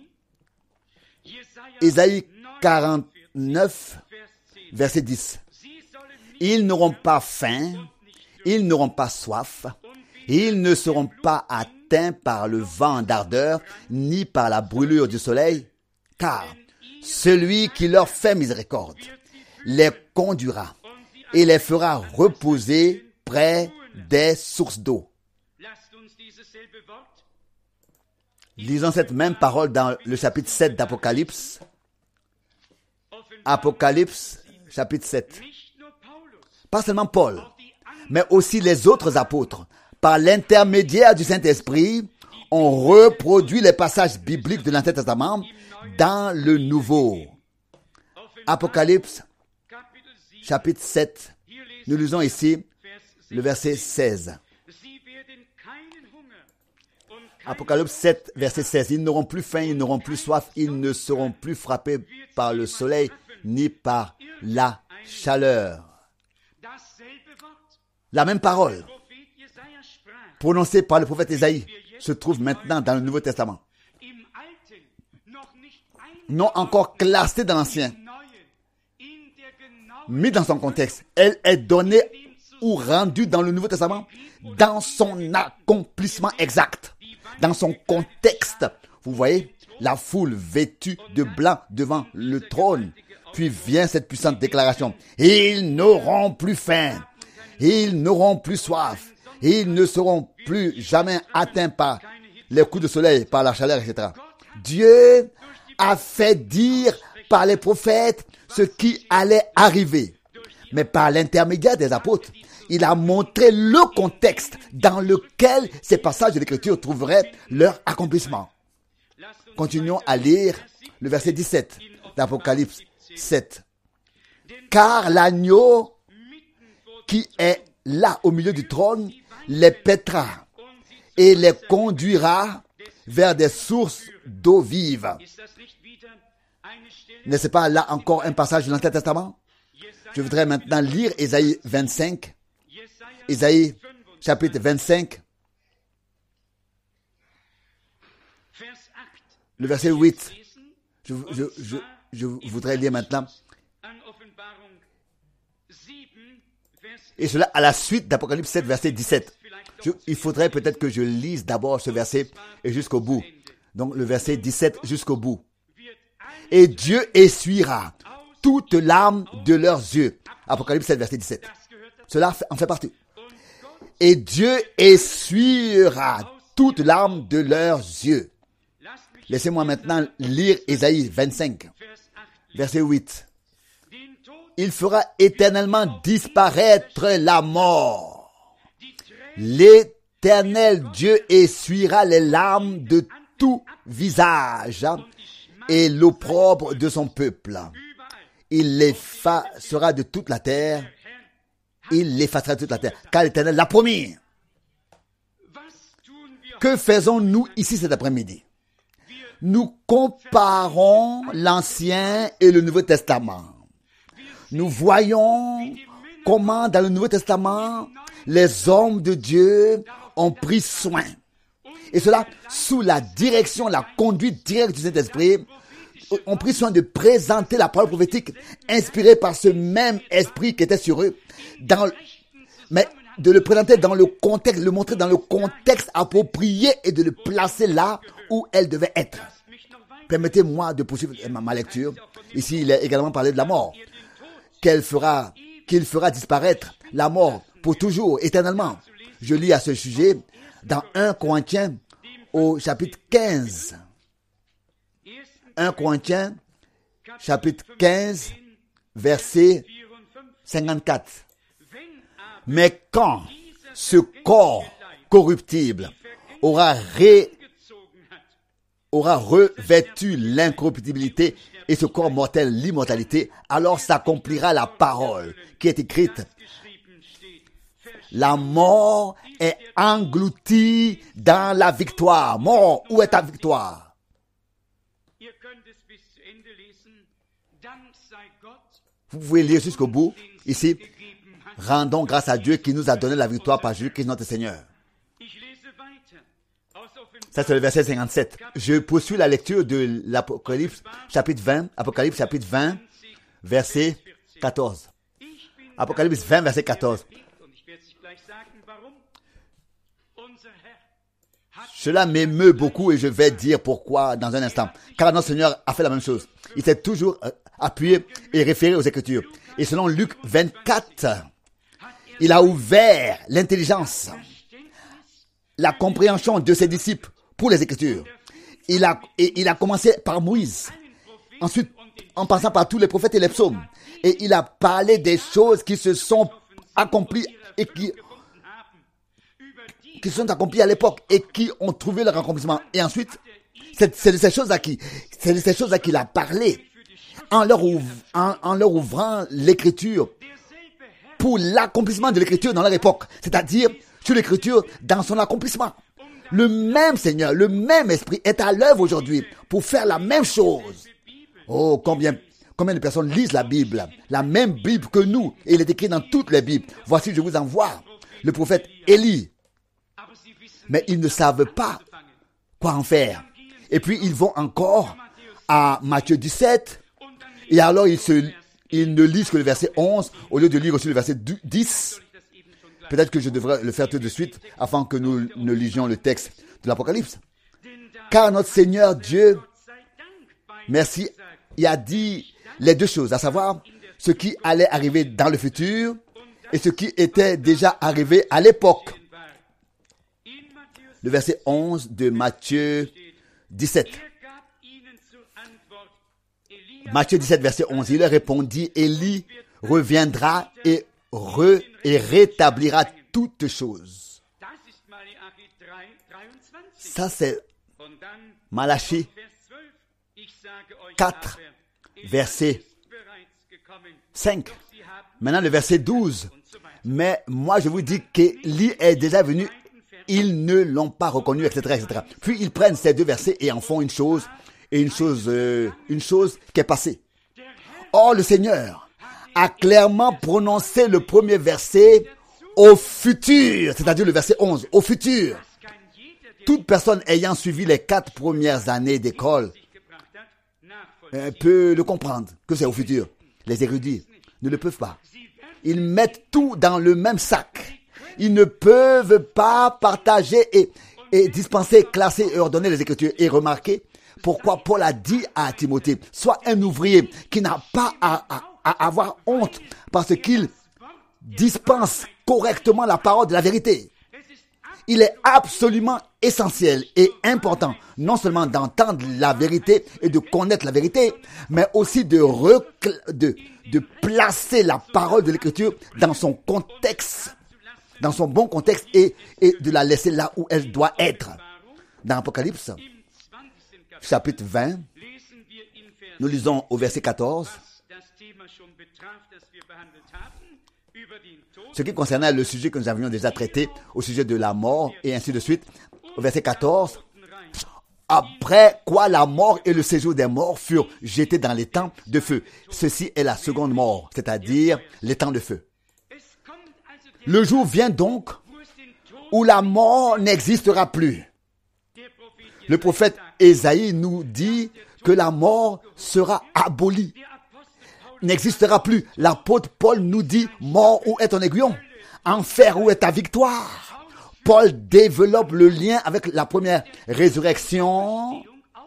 S1: Ésaïe quarante-neuf, verset dix. Ils n'auront pas faim, ils n'auront pas soif, ils ne seront pas atteints par le vent d'ardeur, ni par la brûlure du soleil, car celui qui leur fait miséricorde les conduira et les fera reposer près des sources d'eau. Lisons cette même parole dans le chapitre sept d'Apocalypse. Apocalypse, chapitre sept. Pas seulement Paul, mais aussi les autres apôtres, par l'intermédiaire du Saint-Esprit, ont reproduit les passages bibliques de l'Ancien Testament dans le Nouveau. Apocalypse, chapitre sept. Nous lisons ici le verset seize. Apocalypse sept, verset seize. Ils n'auront plus faim, ils n'auront plus soif, ils ne seront plus frappés par le soleil ni par la chaleur. La même parole prononcée par le prophète Ésaïe se trouve maintenant dans le Nouveau Testament. Non encore classée dans l'Ancien, mis dans son contexte. Elle est donnée ou rendue dans le Nouveau Testament dans son accomplissement exact, dans son contexte. Vous voyez, la foule vêtue de blanc devant le trône. Puis vient cette puissante déclaration. Ils n'auront plus faim. Ils n'auront plus soif. Ils ne seront plus jamais atteints par les coups de soleil, par la chaleur, et cetera. Dieu a fait dire par les prophètes ce qui allait arriver. Mais par l'intermédiaire des apôtres, il a montré le contexte dans lequel ces passages de l'Écriture trouveraient leur accomplissement. Continuons à lire le verset dix-sept d'Apocalypse sept. Car l'agneau qui est là au milieu du trône les paîtra et les conduira vers des sources d'eau vive. N'est-ce pas là encore un passage de l'Ancien Testament? Je voudrais maintenant lire Ésaïe vingt-cinq. Ésaïe chapitre vingt-cinq. Le verset huit. Je, je, je, je voudrais lire maintenant. Et cela à la suite d'Apocalypse sept, verset dix-sept. Je, il faudrait peut-être que je lise d'abord ce verset et jusqu'au bout. Donc le verset dix-sept jusqu'au bout. Et Dieu essuiera toutes larmes de leurs yeux. Apocalypse sept, verset dix-sept. Cela en fait partie. Et Dieu essuiera toutes larmes de leurs yeux. Laissez-moi maintenant lire Ésaïe vingt-cinq, verset huit. Il fera éternellement disparaître la mort. L'Éternel Dieu essuiera les larmes de tout visage et l'opprobre de son peuple. Il l'effacera de toute la terre. Il l'effacera de toute la terre. Car l'Éternel l'a promis. Que faisons-nous ici cet après-midi? Nous comparons l'Ancien et le Nouveau Testament. Nous voyons comment dans le Nouveau Testament, les hommes de Dieu ont pris soin. Et cela sous la direction, la conduite directe du Saint-Esprit, ont pris soin de présenter la parole prophétique inspirée par ce même esprit qui était sur eux, dans, mais de le présenter dans le contexte, le montrer dans le contexte approprié et de le placer là où elle devait être. Permettez-moi de poursuivre ma, ma lecture. Ici, il est également parlé de la mort. Qu'elle fera, qu'il fera disparaître la mort pour toujours, éternellement. Je lis à ce sujet dans un Corinthiens au chapitre quinze. un Corinthiens, chapitre quinze, verset cinquante-quatre. Mais quand ce corps corruptible aura, ré, aura revêtu l'incorruptibilité et ce corps mortel l'immortalité, alors s'accomplira la parole qui est écrite. La mort est engloutie dans la victoire. Mort, où est ta victoire? Vous pouvez lire jusqu'au bout. Ici, rendons grâce à Dieu qui nous a donné la victoire par Jésus-Christ notre Seigneur. Ça, c'est le verset cinquante-sept. Je poursuis la lecture de l'Apocalypse, chapitre vingt, Apocalypse, chapitre vingt, verset quatorze. Apocalypse vingt, verset quatorze. Cela m'émeut beaucoup et je vais dire pourquoi dans un instant. Car notre Seigneur a fait la même chose. Il s'est toujours appuyé et référé aux Écritures. Et selon Luc vingt-quatre, il a ouvert l'intelligence, la compréhension de ses disciples pour les Écritures. Il a, et il a commencé par Moïse. Ensuite, en passant par tous les prophètes et les psaumes. Et il a parlé des choses qui se sont accomplies et qui, qui se sont accomplies à l'époque et qui ont trouvé leur accomplissement. Et ensuite, c'est, c'est de ces choses-là qui, c'est de ces choses-là qu'il a parlé en leur, ouv, en, en leur ouvrant l'écriture pour l'accomplissement de l'écriture dans leur époque. C'est-à-dire, sur l'écriture dans son accomplissement. Le même Seigneur, le même Esprit est à l'œuvre aujourd'hui pour faire la même chose. Oh, combien, combien de personnes lisent la Bible, la même Bible que nous, et il est écrit dans toutes les Bibles. Voici, je vous envoie le prophète Élie. Mais ils ne savent pas quoi en faire. Et puis, ils vont encore à Matthieu dix-sept, et alors ils, se, ils ne lisent que le verset onze, au lieu de lire aussi le verset dix. Peut-être que je devrais le faire tout de suite, afin que nous ne lisions le texte de l'Apocalypse. Car notre Seigneur Dieu, merci, il a dit les deux choses, à savoir ce qui allait arriver dans le futur et ce qui était déjà arrivé à l'époque. Le verset onze de Matthieu dix-sept. Matthieu dix-sept, verset onze. Il leur répondit, Élie reviendra et, re, et rétablira toutes choses. Ça, c'est Malachie quatre, verset cinq. Maintenant, le verset douze. Mais moi, je vous dis qu'Élie est déjà venu, ils ne l'ont pas reconnu, et cetera, et cetera. Puis, ils prennent ces deux versets et en font une chose, et une chose, euh, une chose qui est passée. Or, le Seigneur a clairement prononcé le premier verset au futur, c'est-à-dire le verset onze, au futur. Toute personne ayant suivi les quatre premières années d'école euh, peut le comprendre, que c'est au futur. Les érudits ne le peuvent pas. Ils mettent tout dans le même sac. Ils ne peuvent pas partager et, et dispenser, classer et ordonner les Écritures. Et remarquez pourquoi Paul a dit à Timothée, sois un ouvrier qui n'a pas à, à, à avoir honte parce qu'il dispense correctement la parole de la vérité. Il est absolument essentiel et important, non seulement d'entendre la vérité et de connaître la vérité, mais aussi de, recl- de, de placer la parole de l'Écriture dans son contexte, dans son bon contexte et, et de la laisser là où elle doit être. Dans Apocalypse, chapitre vingt, nous lisons au verset quatorze, ce qui concernait le sujet que nous avions déjà traité, au sujet de la mort, et ainsi de suite. Au verset quatorze, après quoi la mort et le séjour des morts furent jetés dans les temps de feu. Ceci est la seconde mort, c'est-à-dire les temps de feu. Le jour vient donc où la mort n'existera plus. Le prophète Ésaïe nous dit que la mort sera abolie, n'existera plus. L'apôtre Paul nous dit, mort, où est ton aiguillon? Enfer, où est ta victoire? Paul développe le lien avec la première résurrection.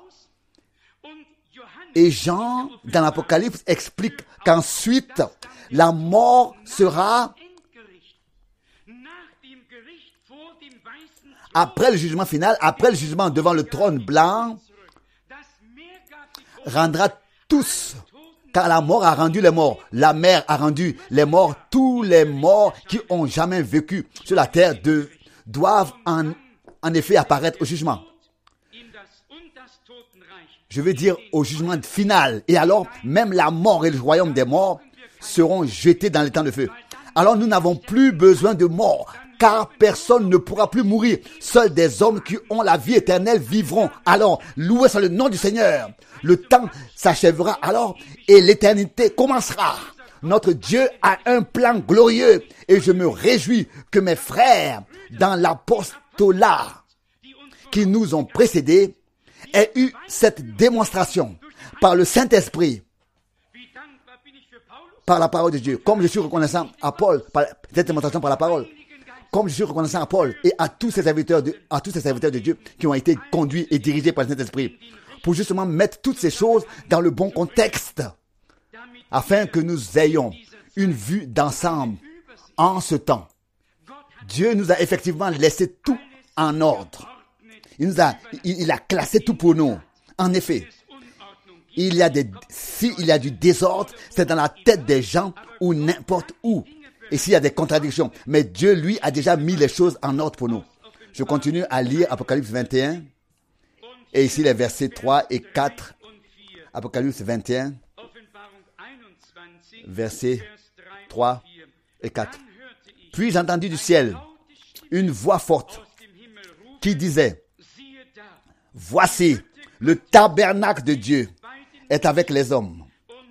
S1: Et Jean, dans l'Apocalypse, explique qu'ensuite, la mort sera, après le jugement final, après le jugement devant le trône blanc, rendra tous, car la mort a rendu les morts, la mer a rendu les morts, tous les morts qui ont jamais vécu sur la terre de, doivent en, en effet apparaître au jugement. Je veux dire au jugement final. Et alors, même la mort et le royaume des morts seront jetés dans les temps de feu. Alors nous n'avons plus besoin de mort, car personne ne pourra plus mourir. Seuls des hommes qui ont la vie éternelle vivront. Alors, loué soit le nom du Seigneur. Le temps s'achèvera alors et l'éternité commencera. Notre Dieu a un plan glorieux et je me réjouis que mes frères dans l'apostolat qui nous ont précédés aient eu cette démonstration par le Saint-Esprit, par la parole de Dieu. Comme je suis reconnaissant à Paul, par cette démonstration par la parole, comme je suis reconnaissant à Paul et à tous ces serviteurs de, à tous ces serviteurs de Dieu qui ont été conduits et dirigés par le Saint-Esprit, pour justement mettre toutes ces choses dans le bon contexte, afin que nous ayons une vue d'ensemble en ce temps. Dieu nous a effectivement laissé tout en ordre. Il nous a, il, il a classé tout pour nous. En effet, il y a des, s'il y a du désordre, c'est dans la tête des gens ou n'importe où. Et s'il y a des contradictions, mais Dieu, lui, a déjà mis les choses en ordre pour nous. Je continue à lire Apocalypse vingt et un. Et ici, les versets trois et quatre. Apocalypse vingt et un. Versets trois et quatre. Puis j'entendis du ciel une voix forte qui disait: voici, le tabernacle de Dieu est avec les hommes.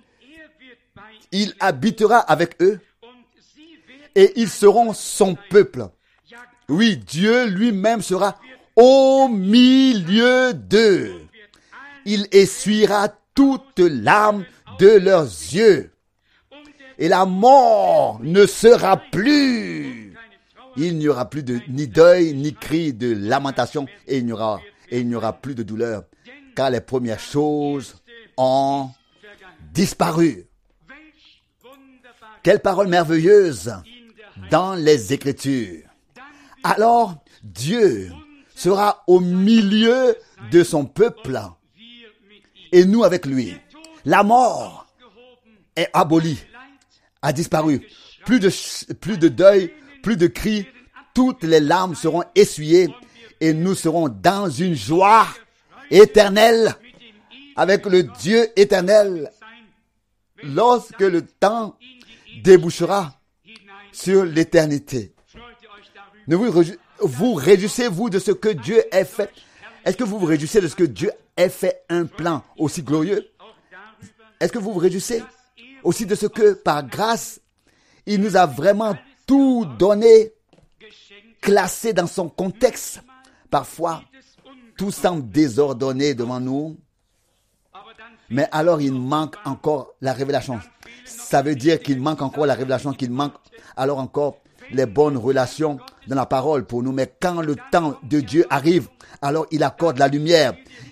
S1: Il habitera avec eux et ils seront son peuple. Oui, Dieu lui-même sera au milieu d'eux. Il essuiera toute larme de leurs yeux. Et la mort ne sera plus. Il n'y aura plus de, ni deuil, ni cri de lamentation, et il n'y aura, et il n'y aura plus de douleur, car les premières choses ont disparu. Quelle parole merveilleuse dans les Écritures. Alors, Dieu sera au milieu de son peuple, et nous avec lui. La mort est abolie, a disparu. Plus de, plus de deuil, plus de cris, toutes les larmes seront essuyées et nous serons dans une joie éternelle avec le Dieu éternel lorsque le temps débouchera sur l'éternité. Ne vous, réjou- vous réjouissez-vous de ce que Dieu a fait? Est-ce que vous vous réjouissez de ce que Dieu ait fait un plan aussi glorieux? Est-ce que vous vous réjouissez aussi de ce que, par grâce, il nous a vraiment tout donné, classé dans son contexte? Parfois, tout semble désordonné devant nous, mais alors il manque encore la révélation. Ça veut dire qu'il manque encore la révélation, qu'il manque alors encore les bonnes relations dans la parole pour nous. Mais quand le temps de Dieu arrive, alors il accorde la lumière.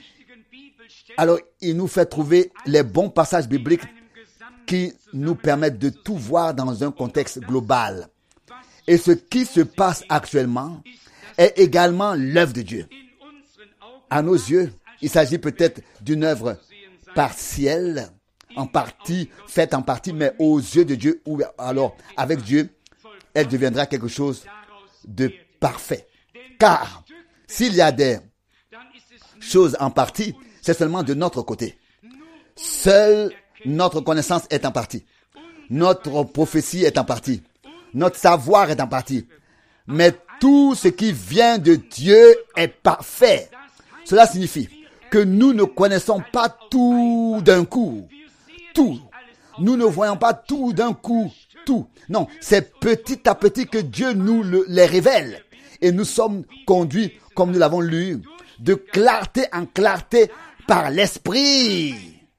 S1: Alors il nous fait trouver les bons passages bibliques qui nous permettent de tout voir dans un contexte global. Et ce qui se passe actuellement est également l'œuvre de Dieu. À nos yeux, il s'agit peut-être d'une œuvre partielle, en partie, faite en partie, mais aux yeux de Dieu, ou alors avec Dieu, elle deviendra quelque chose de parfait. Car s'il y a des choses en partie, c'est seulement de notre côté. Seule notre connaissance est en partie. Notre prophétie est en partie. Notre savoir est en partie. Mais tout ce qui vient de Dieu est parfait. Cela signifie que nous ne connaissons pas tout d'un coup. Tout. Nous ne voyons pas tout d'un coup. Tout. Non, c'est petit à petit que Dieu nous le, les révèle. Et nous sommes conduits, comme nous l'avons lu, de clarté en clarté par l'Esprit.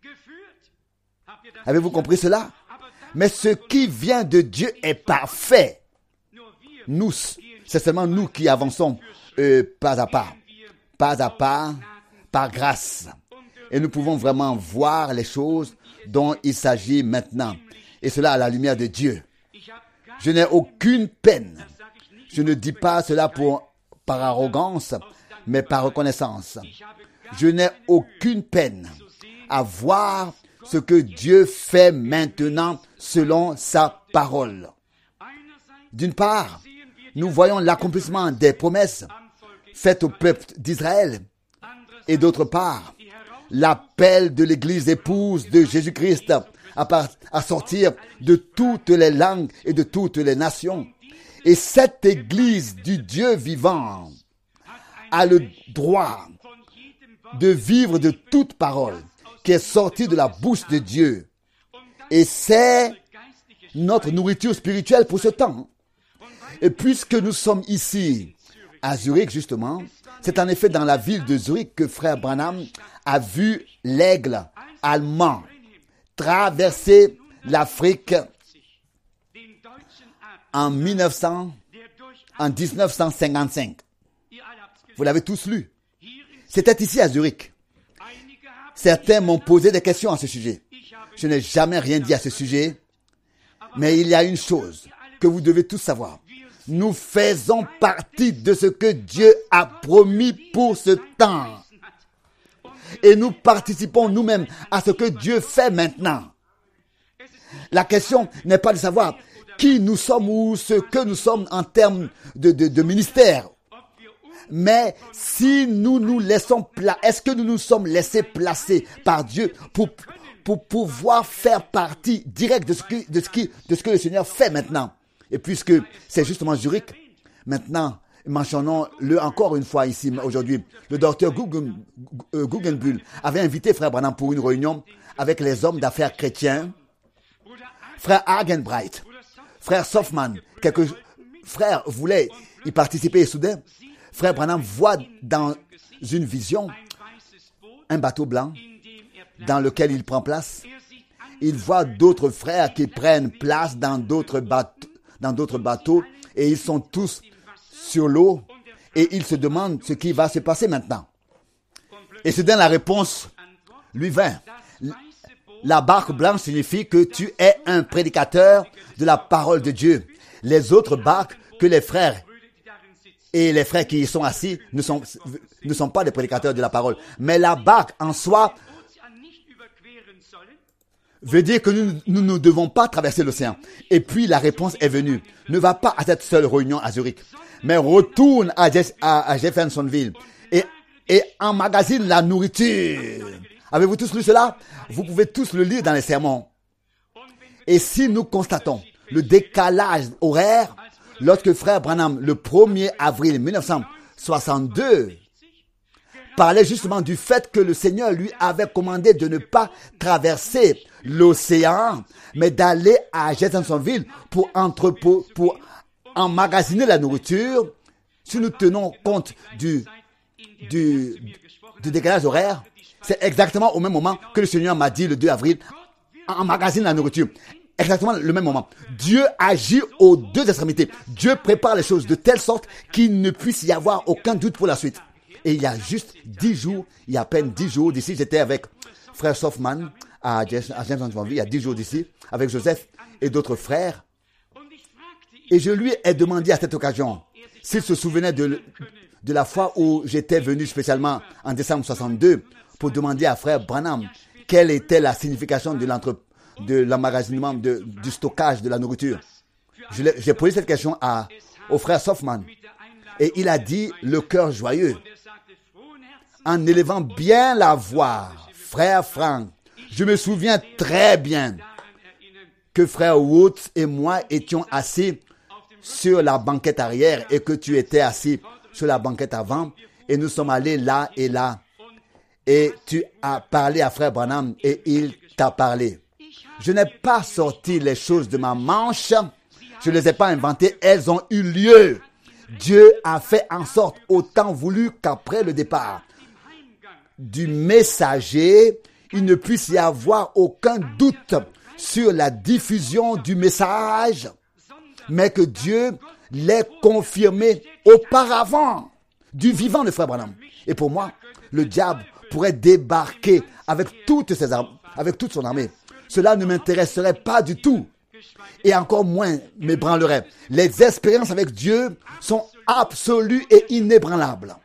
S1: Avez-vous compris cela? Mais ce qui vient de Dieu est parfait. Nous, c'est seulement nous qui avançons euh, pas à pas, pas à pas, par grâce. Et nous pouvons vraiment voir les choses dont il s'agit maintenant. Et cela à la lumière de Dieu. Je n'ai aucune peine. Je ne dis pas cela pour, par arrogance, mais par reconnaissance. Je n'ai aucune peine à voir ce que Dieu fait maintenant selon sa parole. D'une part, nous voyons l'accomplissement des promesses faites au peuple d'Israël. Et d'autre part, l'appel de l'Église épouse de Jésus-Christ à, part, à sortir de toutes les langues et de toutes les nations. Et cette Église du Dieu vivant a le droit de vivre de toute parole qui est sortie de la bouche de Dieu. Et c'est notre nourriture spirituelle pour ce temps. Et puisque nous sommes ici à Zurich, justement. C'est en effet dans la ville de Zurich que frère Branham a vu l'aigle allemand traverser l'Afrique en mille neuf cents, en dix-neuf cent cinquante-cinq. Vous l'avez tous lu. C'était ici à Zurich. Certains m'ont posé des questions à ce sujet. Je n'ai jamais rien dit à ce sujet, mais il y a une chose que vous devez tous savoir. Nous faisons partie de ce que Dieu a promis pour ce temps. Et nous participons nous-mêmes à ce que Dieu fait maintenant. La question n'est pas de savoir qui nous sommes ou ce que nous sommes en termes de, de, de ministère. Mais si nous nous laissons placer, est-ce que nous nous sommes laissés placer par Dieu pour, pour pouvoir faire partie directe de ce, qui, de, ce qui, de ce que le Seigneur fait maintenant? Et puisque c'est justement Zurich, maintenant, mentionnons-le encore une fois ici aujourd'hui, le docteur Guggenbuhl avait invité frère Branham pour une réunion avec les hommes d'affaires chrétiens, frère Hagenbright, frère Softman, quelques frères voulaient y participer et soudain, frère Branham voit dans une vision un bateau blanc dans lequel il prend place. Il voit d'autres frères qui prennent place dans d'autres bateaux, dans d'autres bateaux et ils sont tous sur l'eau et il se demande ce qui va se passer maintenant. Et soudain la réponse lui vint. La barque blanche signifie que tu es un prédicateur de la parole de Dieu. Les autres barques que les frères et les frères qui y sont assis ne sont, ne sont pas des prédicateurs de la parole. Mais la barque en soi veut dire que nous, nous ne devons pas traverser l'océan. Et puis la réponse est venue. Ne va pas à cette seule réunion à Zurich, mais retourne à, Jeff, à, à Jeffersonville et, et emmagasine la nourriture. Avez-vous tous lu cela? Vous pouvez tous le lire dans les sermons. Et si nous constatons le décalage horaire, lorsque frère Branham, le premier avril mille neuf cent soixante-deux, parlait justement du fait que le Seigneur lui avait commandé de ne pas traverser l'océan, mais d'aller à Jeffersonville pour entrepôt, pour emmagasiner la nourriture. Si nous tenons compte du, du, du décalage horaire, c'est exactement au même moment que le Seigneur m'a dit le deux avril, emmagasine la nourriture. Exactement le même moment. Dieu agit aux deux extrémités. Dieu prépare les choses de telle sorte qu'il ne puisse y avoir aucun doute pour la suite. Et il y a juste dix jours, il y a à peine dix jours d'ici, j'étais avec frère Softman à Jeffersonville, il y a dix jours d'ici, avec Joseph et d'autres frères. Et je lui ai demandé à cette occasion s'il se souvenait de, de la fois où j'étais venu spécialement en décembre soixante-deux pour demander à frère Branham quelle était la signification de l'entre, de l'emmagasinement, de, du stockage de la nourriture. Je l'ai, j'ai posé cette question à, au frère Softman et il a dit le cœur joyeux, en élevant bien la voix, frère Frank, je me souviens très bien que frère Woods et moi étions assis sur la banquette arrière et que tu étais assis sur la banquette avant et nous sommes allés là et là et tu as parlé à frère Branham et il t'a parlé. Je n'ai pas sorti les choses de ma manche, je ne les ai pas inventées, elles ont eu lieu. Dieu a fait en sorte, autant voulu qu'après le départ du messager, il ne puisse y avoir aucun doute sur la diffusion du message, mais que Dieu l'ait confirmé auparavant du vivant de frère Branham. Et pour moi, le diable pourrait débarquer avec toutes ses armes, avec toute son armée. Cela ne m'intéresserait pas du tout. Et encore moins m'ébranlerait. Les expériences avec Dieu sont absolues et inébranlables.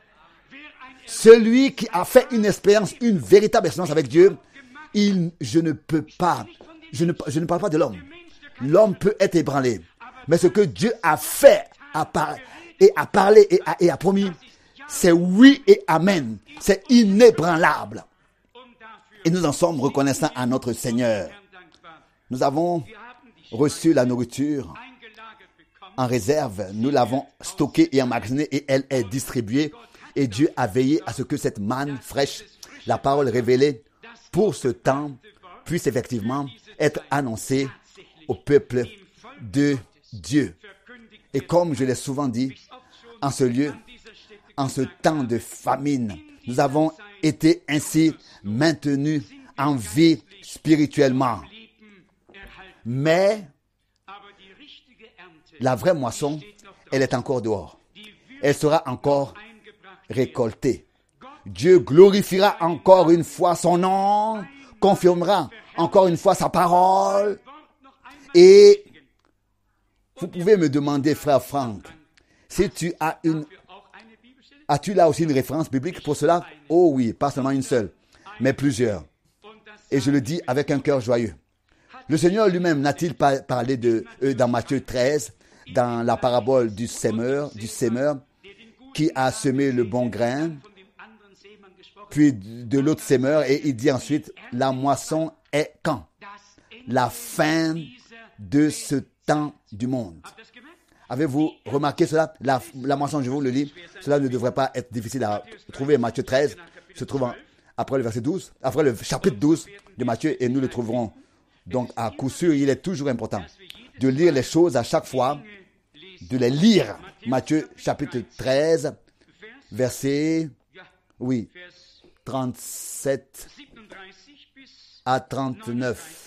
S1: Celui qui a fait une expérience, une véritable expérience avec Dieu, il, je ne peux pas, je ne, je ne parle pas de l'homme. L'homme peut être ébranlé. Mais ce que Dieu a fait a par, et a parlé et a, et a promis, c'est oui et amen. C'est inébranlable. Et nous en sommes reconnaissants à notre Seigneur. Nous avons reçu la nourriture en réserve. Nous l'avons stockée et emmagasinée et elle est distribuée. Et Dieu a veillé à ce que cette manne fraîche, la parole révélée pour ce temps, puisse effectivement être annoncée au peuple de Dieu. Et comme je l'ai souvent dit, en ce lieu, en ce temps de famine. Nous avons été ainsi maintenus en vie spirituellement. Mais la vraie moisson, elle est encore dehors. Elle sera encore récoltée. Dieu glorifiera encore une fois son nom, confirmera encore une fois sa parole. Et vous pouvez me demander, frère Franck, si tu as une... As-tu là aussi une référence biblique pour cela? Oh oui, pas seulement une seule, mais plusieurs. Et je le dis avec un cœur joyeux. Le Seigneur lui-même n'a-t-il pas parlé de, euh, dans Matthieu treize, dans la parabole du sémeur, du sémeur, qui a semé le bon grain, puis de l'autre sémeur, et il dit ensuite, la moisson est quand? La fin de ce temps du monde. Avez-vous remarqué cela? La, la moisson, je vous le lis, cela ne devrait pas être difficile à trouver. Matthieu treize se trouve en, après le verset douze, après le chapitre douze de Matthieu, et nous le trouverons donc à coup sûr. Il est toujours important de lire les choses à chaque fois, de les lire. Matthieu chapitre treize, verset, oui, trente-sept à trente-neuf.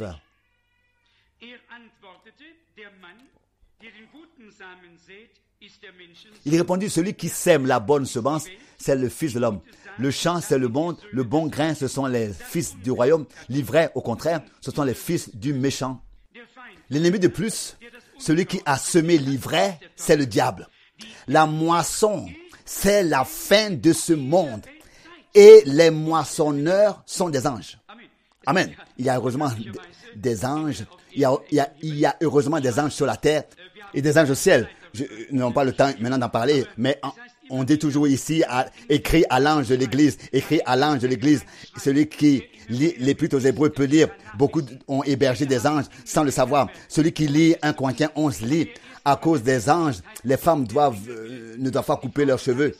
S1: Il répondit, celui qui sème la bonne semence, c'est le Fils de l'homme. Le champ, c'est le monde. Le bon grain, ce sont les fils du royaume. L'ivraie, au contraire, ce sont les fils du méchant. L'ennemi de plus, celui qui a semé l'ivraie, c'est le diable. La moisson, c'est la fin de ce monde. Et les moissonneurs sont des anges. Amen. Il y a heureusement des anges. Il y a, il y a, il y a heureusement des anges sur la terre et des anges au ciel. Je n'ai pas le temps maintenant d'en parler, mais en, on dit toujours ici, à, écrit à l'ange de l'église, écrit à l'ange de l'église. Celui qui lit l'épître aux Hébreux peut lire. Beaucoup ont hébergé des anges sans le savoir. Celui qui lit un Corinthiens onze lit. À cause des anges, les femmes doivent, euh, ne doivent pas couper leurs cheveux.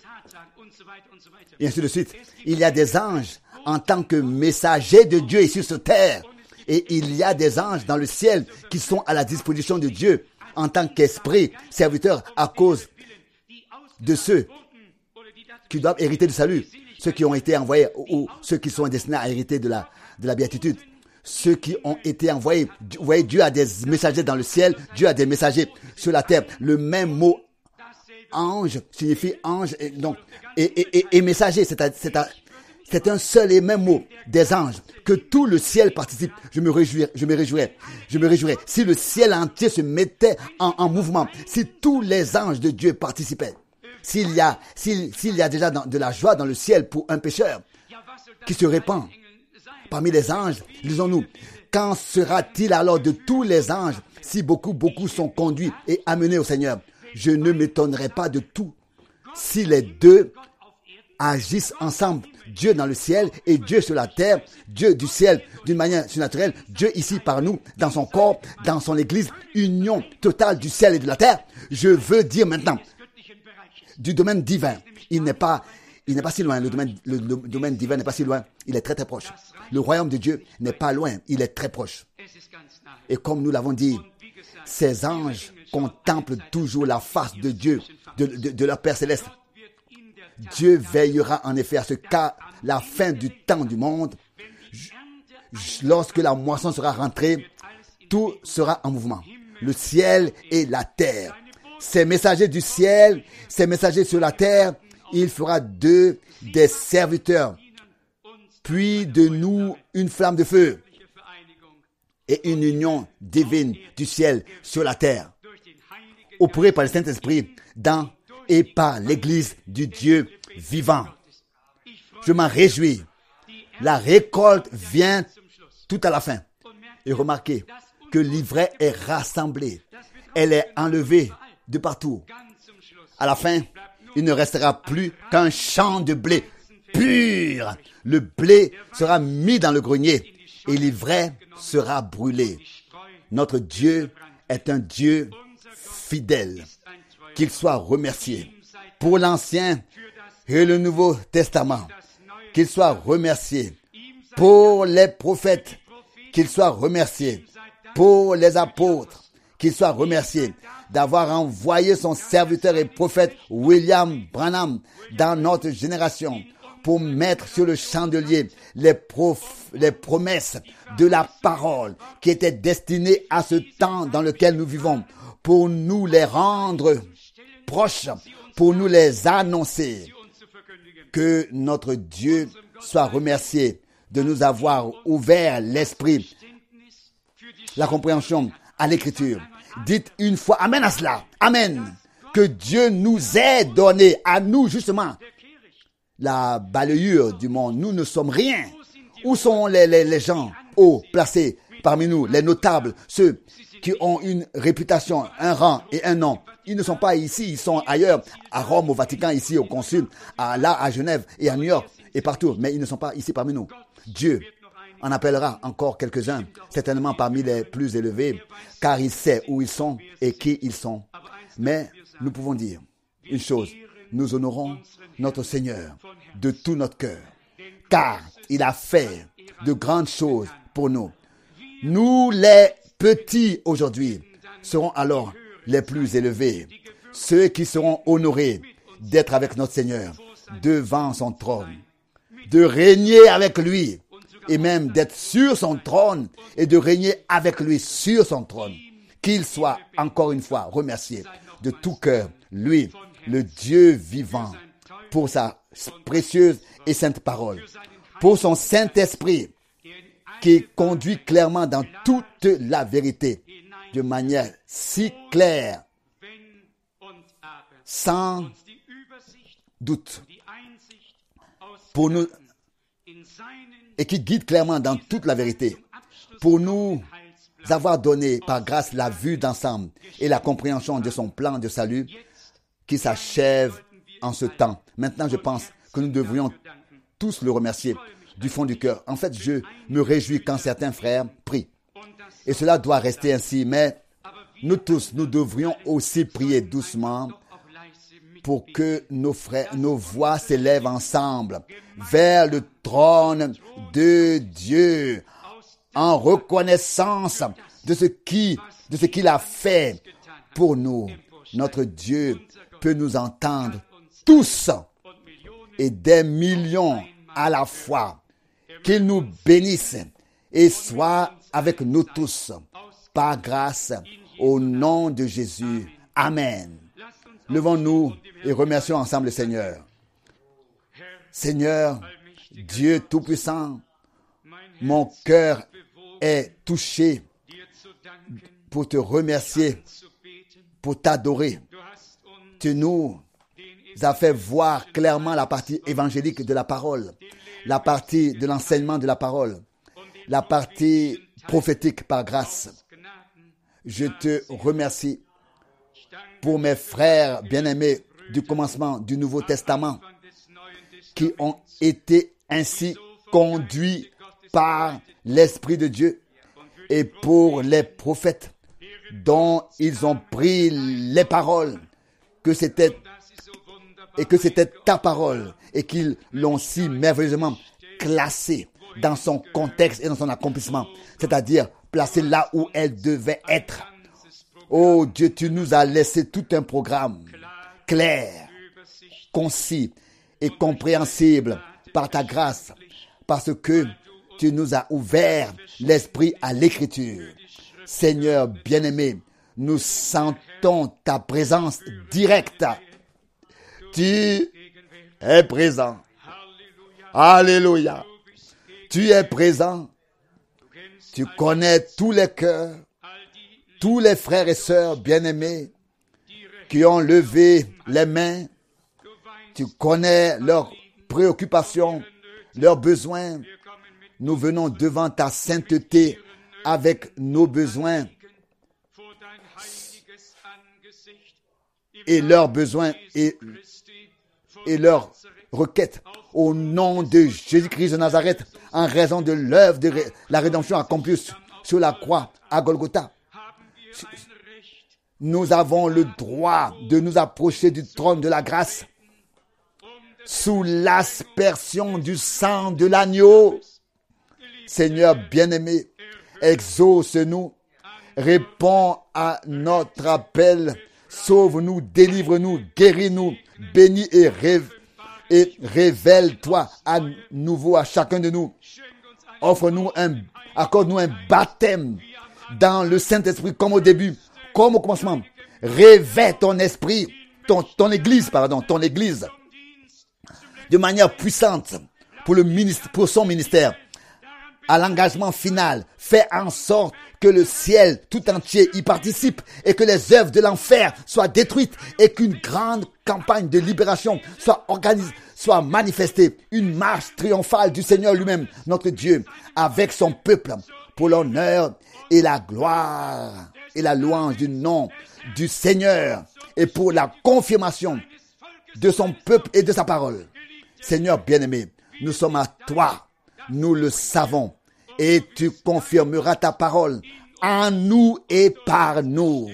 S1: Et ainsi de suite. Il y a des anges en tant que messagers de Dieu ici sur terre. Et il y a des anges dans le ciel qui sont à la disposition de Dieu en tant qu'esprit, serviteurs, à cause de ceux qui doivent hériter du salut, ceux qui ont été envoyés ou ceux qui sont destinés à hériter de la, de la béatitude. Ceux qui ont été envoyés, vous voyez, Dieu a des messagers dans le ciel, Dieu a des messagers sur la terre. Le même mot ange signifie ange et, donc, et, et, et, et messager, c'est, à, c'est, à, c'est un seul et même mot, des anges, que tout le ciel participe. Je me réjouirais, je me réjouirais, je me réjouirais. Si le ciel entier se mettait en, en mouvement, si tous les anges de Dieu participaient, s'il y a, s'il, s'il y a déjà dans, de la joie dans le ciel pour un pécheur qui se répand parmi les anges, lisons-nous, qu'en sera-t-il alors de tous les anges si beaucoup, beaucoup sont conduits et amenés au Seigneur? Je ne m'étonnerai pas de tout si les deux agissent ensemble. Dieu dans le ciel et Dieu sur la terre, Dieu du ciel d'une manière surnaturelle, Dieu ici par nous, dans son corps, dans son église, union totale du ciel et de la terre. Je veux dire maintenant, du domaine divin, il n'est pas, il n'est pas si loin, le domaine, le, le domaine divin n'est pas si loin, il est très très proche. Le royaume de Dieu n'est pas loin, il est très proche. Et comme nous l'avons dit, ces anges contemplent toujours la face de Dieu, de, de, de leur Père céleste. Dieu veillera en effet à ce qu'à la fin du temps du monde, lorsque la moisson sera rentrée, tout sera en mouvement. Le ciel et la terre. Ces messagers du ciel, ces messagers sur la terre, il fera d'eux des serviteurs, puis de nous une flamme de feu et une union divine du ciel sur la terre, opérée par le Saint-Esprit dans et par l'Église du Dieu vivant. Je m'en réjouis. La récolte vient tout à la fin. Et remarquez que l'ivraie est rassemblée. Elle est enlevée de partout. À la fin, il ne restera plus qu'un champ de blé pur. Le blé sera mis dans le grenier et l'ivraie sera brûlée. Notre Dieu est un Dieu fidèle. Qu'il soit remercié pour l'Ancien et le Nouveau Testament. Qu'il soit remercié pour les prophètes. Qu'il soit remercié pour les apôtres. qu'il soit remercié d'avoir envoyé son serviteur et prophète William Branham dans notre génération pour mettre sur le chandelier les, prof, les promesses de la parole qui étaient destinées à ce temps dans lequel nous vivons, pour nous les rendre proches, pour nous les annoncer. Que notre Dieu soit remercié de nous avoir ouvert l'esprit, la compréhension à l'écriture. Dites une fois Amen à cela. Amen. Que Dieu nous ait donné à nous justement la balayure du monde. Nous ne sommes rien. Où sont les, les, les gens haut placés parmi nous, les notables, ceux qui ont une réputation, un rang et un nom? Ils ne sont pas ici, ils sont ailleurs, à Rome, au Vatican, ici, au Consul, à, là, à Genève et à New York et partout. Mais ils ne sont pas ici parmi nous. Dieu en appellera encore quelques-uns, certainement parmi les plus élevés, car il sait où ils sont et qui ils sont. Mais nous pouvons dire une chose, nous honorons notre Seigneur de tout notre cœur, car il a fait de grandes choses pour nous. Nous, les petits aujourd'hui, serons alors les plus élevés, ceux qui seront honorés d'être avec notre Seigneur devant son trône, de régner avec lui et même d'être sur son trône et de régner avec lui sur son trône. Qu'il soit encore une fois remercié de tout cœur, lui, le Dieu vivant, pour sa précieuse et sainte parole, pour son Saint-Esprit qui conduit clairement dans toute la vérité, de manière si claire, sans doute, pour nous, et qui guide clairement dans toute la vérité, pour nous avoir donné par grâce la vue d'ensemble et la compréhension de son plan de salut qui s'achève en ce temps. Maintenant, je pense que nous devrions tous le remercier du fond du cœur. En fait, je me réjouis quand certains frères prient. Et cela doit rester ainsi, mais nous tous, nous devrions aussi prier doucement pour que nos frères, nos voix s'élèvent ensemble vers le trône de Dieu en reconnaissance de ce qui, de ce qu'il a fait pour nous. Notre Dieu peut nous entendre tous et des millions à la fois. Qu'il nous bénisse et soit avec nous tous par grâce au nom de Jésus. Amen. Levons-nous et remercions ensemble le Seigneur. Seigneur, Dieu Tout-Puissant, mon cœur est touché pour te remercier, pour t'adorer. Tu nous as fait voir clairement la partie évangélique de la parole, la partie de l'enseignement de la parole, la partie prophétique par grâce. Je te remercie pour mes frères bien-aimés du commencement du Nouveau Testament qui ont été ainsi conduits par l'Esprit de Dieu et pour les prophètes dont ils ont pris les paroles que c'était et que c'était ta parole et qu'ils l'ont si merveilleusement classée dans son contexte et dans son accomplissement, c'est-à-dire placée là où elle devait être. Oh Dieu, tu nous as laissé tout un programme clair, concis et compréhensible par ta grâce, parce que tu nous as ouvert l'esprit à l'écriture. Seigneur bien-aimé, nous sentons ta présence directe. Tu es présent. Alléluia. Tu es présent. Tu connais tous les cœurs, tous les frères et sœurs bien-aimés qui ont levé les mains. Tu connais leurs préoccupations, leurs besoins. Nous venons devant ta sainteté avec nos besoins et leurs besoins et, et leurs requêtes au nom de Jésus-Christ de Nazareth, en raison de l'œuvre de la rédemption accomplie sur la croix à Golgotha. Nous avons le droit de nous approcher du trône de la grâce sous l'aspersion du sang de l'agneau. Seigneur bien-aimé, exauce-nous, Réponds à notre appel. Sauve-nous, délivre-nous, guéris-nous, bénis et, rêve, et révèle-toi à nouveau à chacun de nous. Offre-nous un, accorde-nous un baptême dans le Saint-Esprit comme au début, comme au commencement. Réveille ton esprit, ton, ton église, pardon, ton église, de manière puissante pour le ministre, pour son ministère. À l'engagement final, fais en sorte que le ciel tout entier y participe et que les œuvres de l'enfer soient détruites et qu'une grande campagne de libération soit organisée, soit manifestée, une marche triomphale du Seigneur lui-même, notre Dieu, avec son peuple, pour l'honneur et la gloire et la louange du nom du Seigneur et pour la confirmation de son peuple et de sa parole. Seigneur bien-aimé, nous sommes à toi. Nous le savons, et tu confirmeras ta parole en nous et par nous.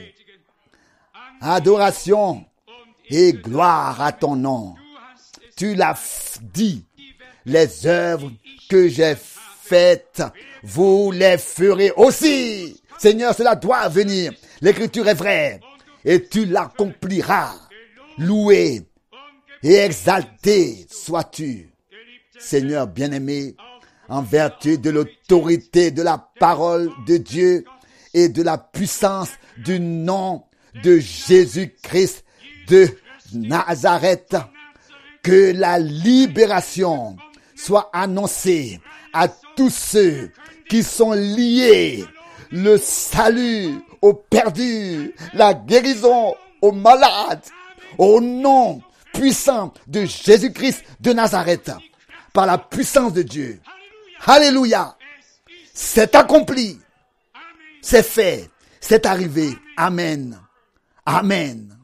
S1: Adoration et gloire à ton nom. Tu l'as dit, les œuvres que j'ai faites, vous les ferez aussi. Seigneur, cela doit venir. L'écriture est vraie, et tu l'accompliras. Loué et exalté sois-tu. Seigneur bien-aimé, en vertu de l'autorité de la parole de Dieu et de la puissance du nom de Jésus-Christ de Nazareth, que la libération soit annoncée à tous ceux qui sont liés, le salut aux perdus, la guérison aux malades, au nom puissant de Jésus-Christ de Nazareth, par la puissance de Dieu. Alléluia. C'est accompli. C'est fait. C'est arrivé. Amen. Amen.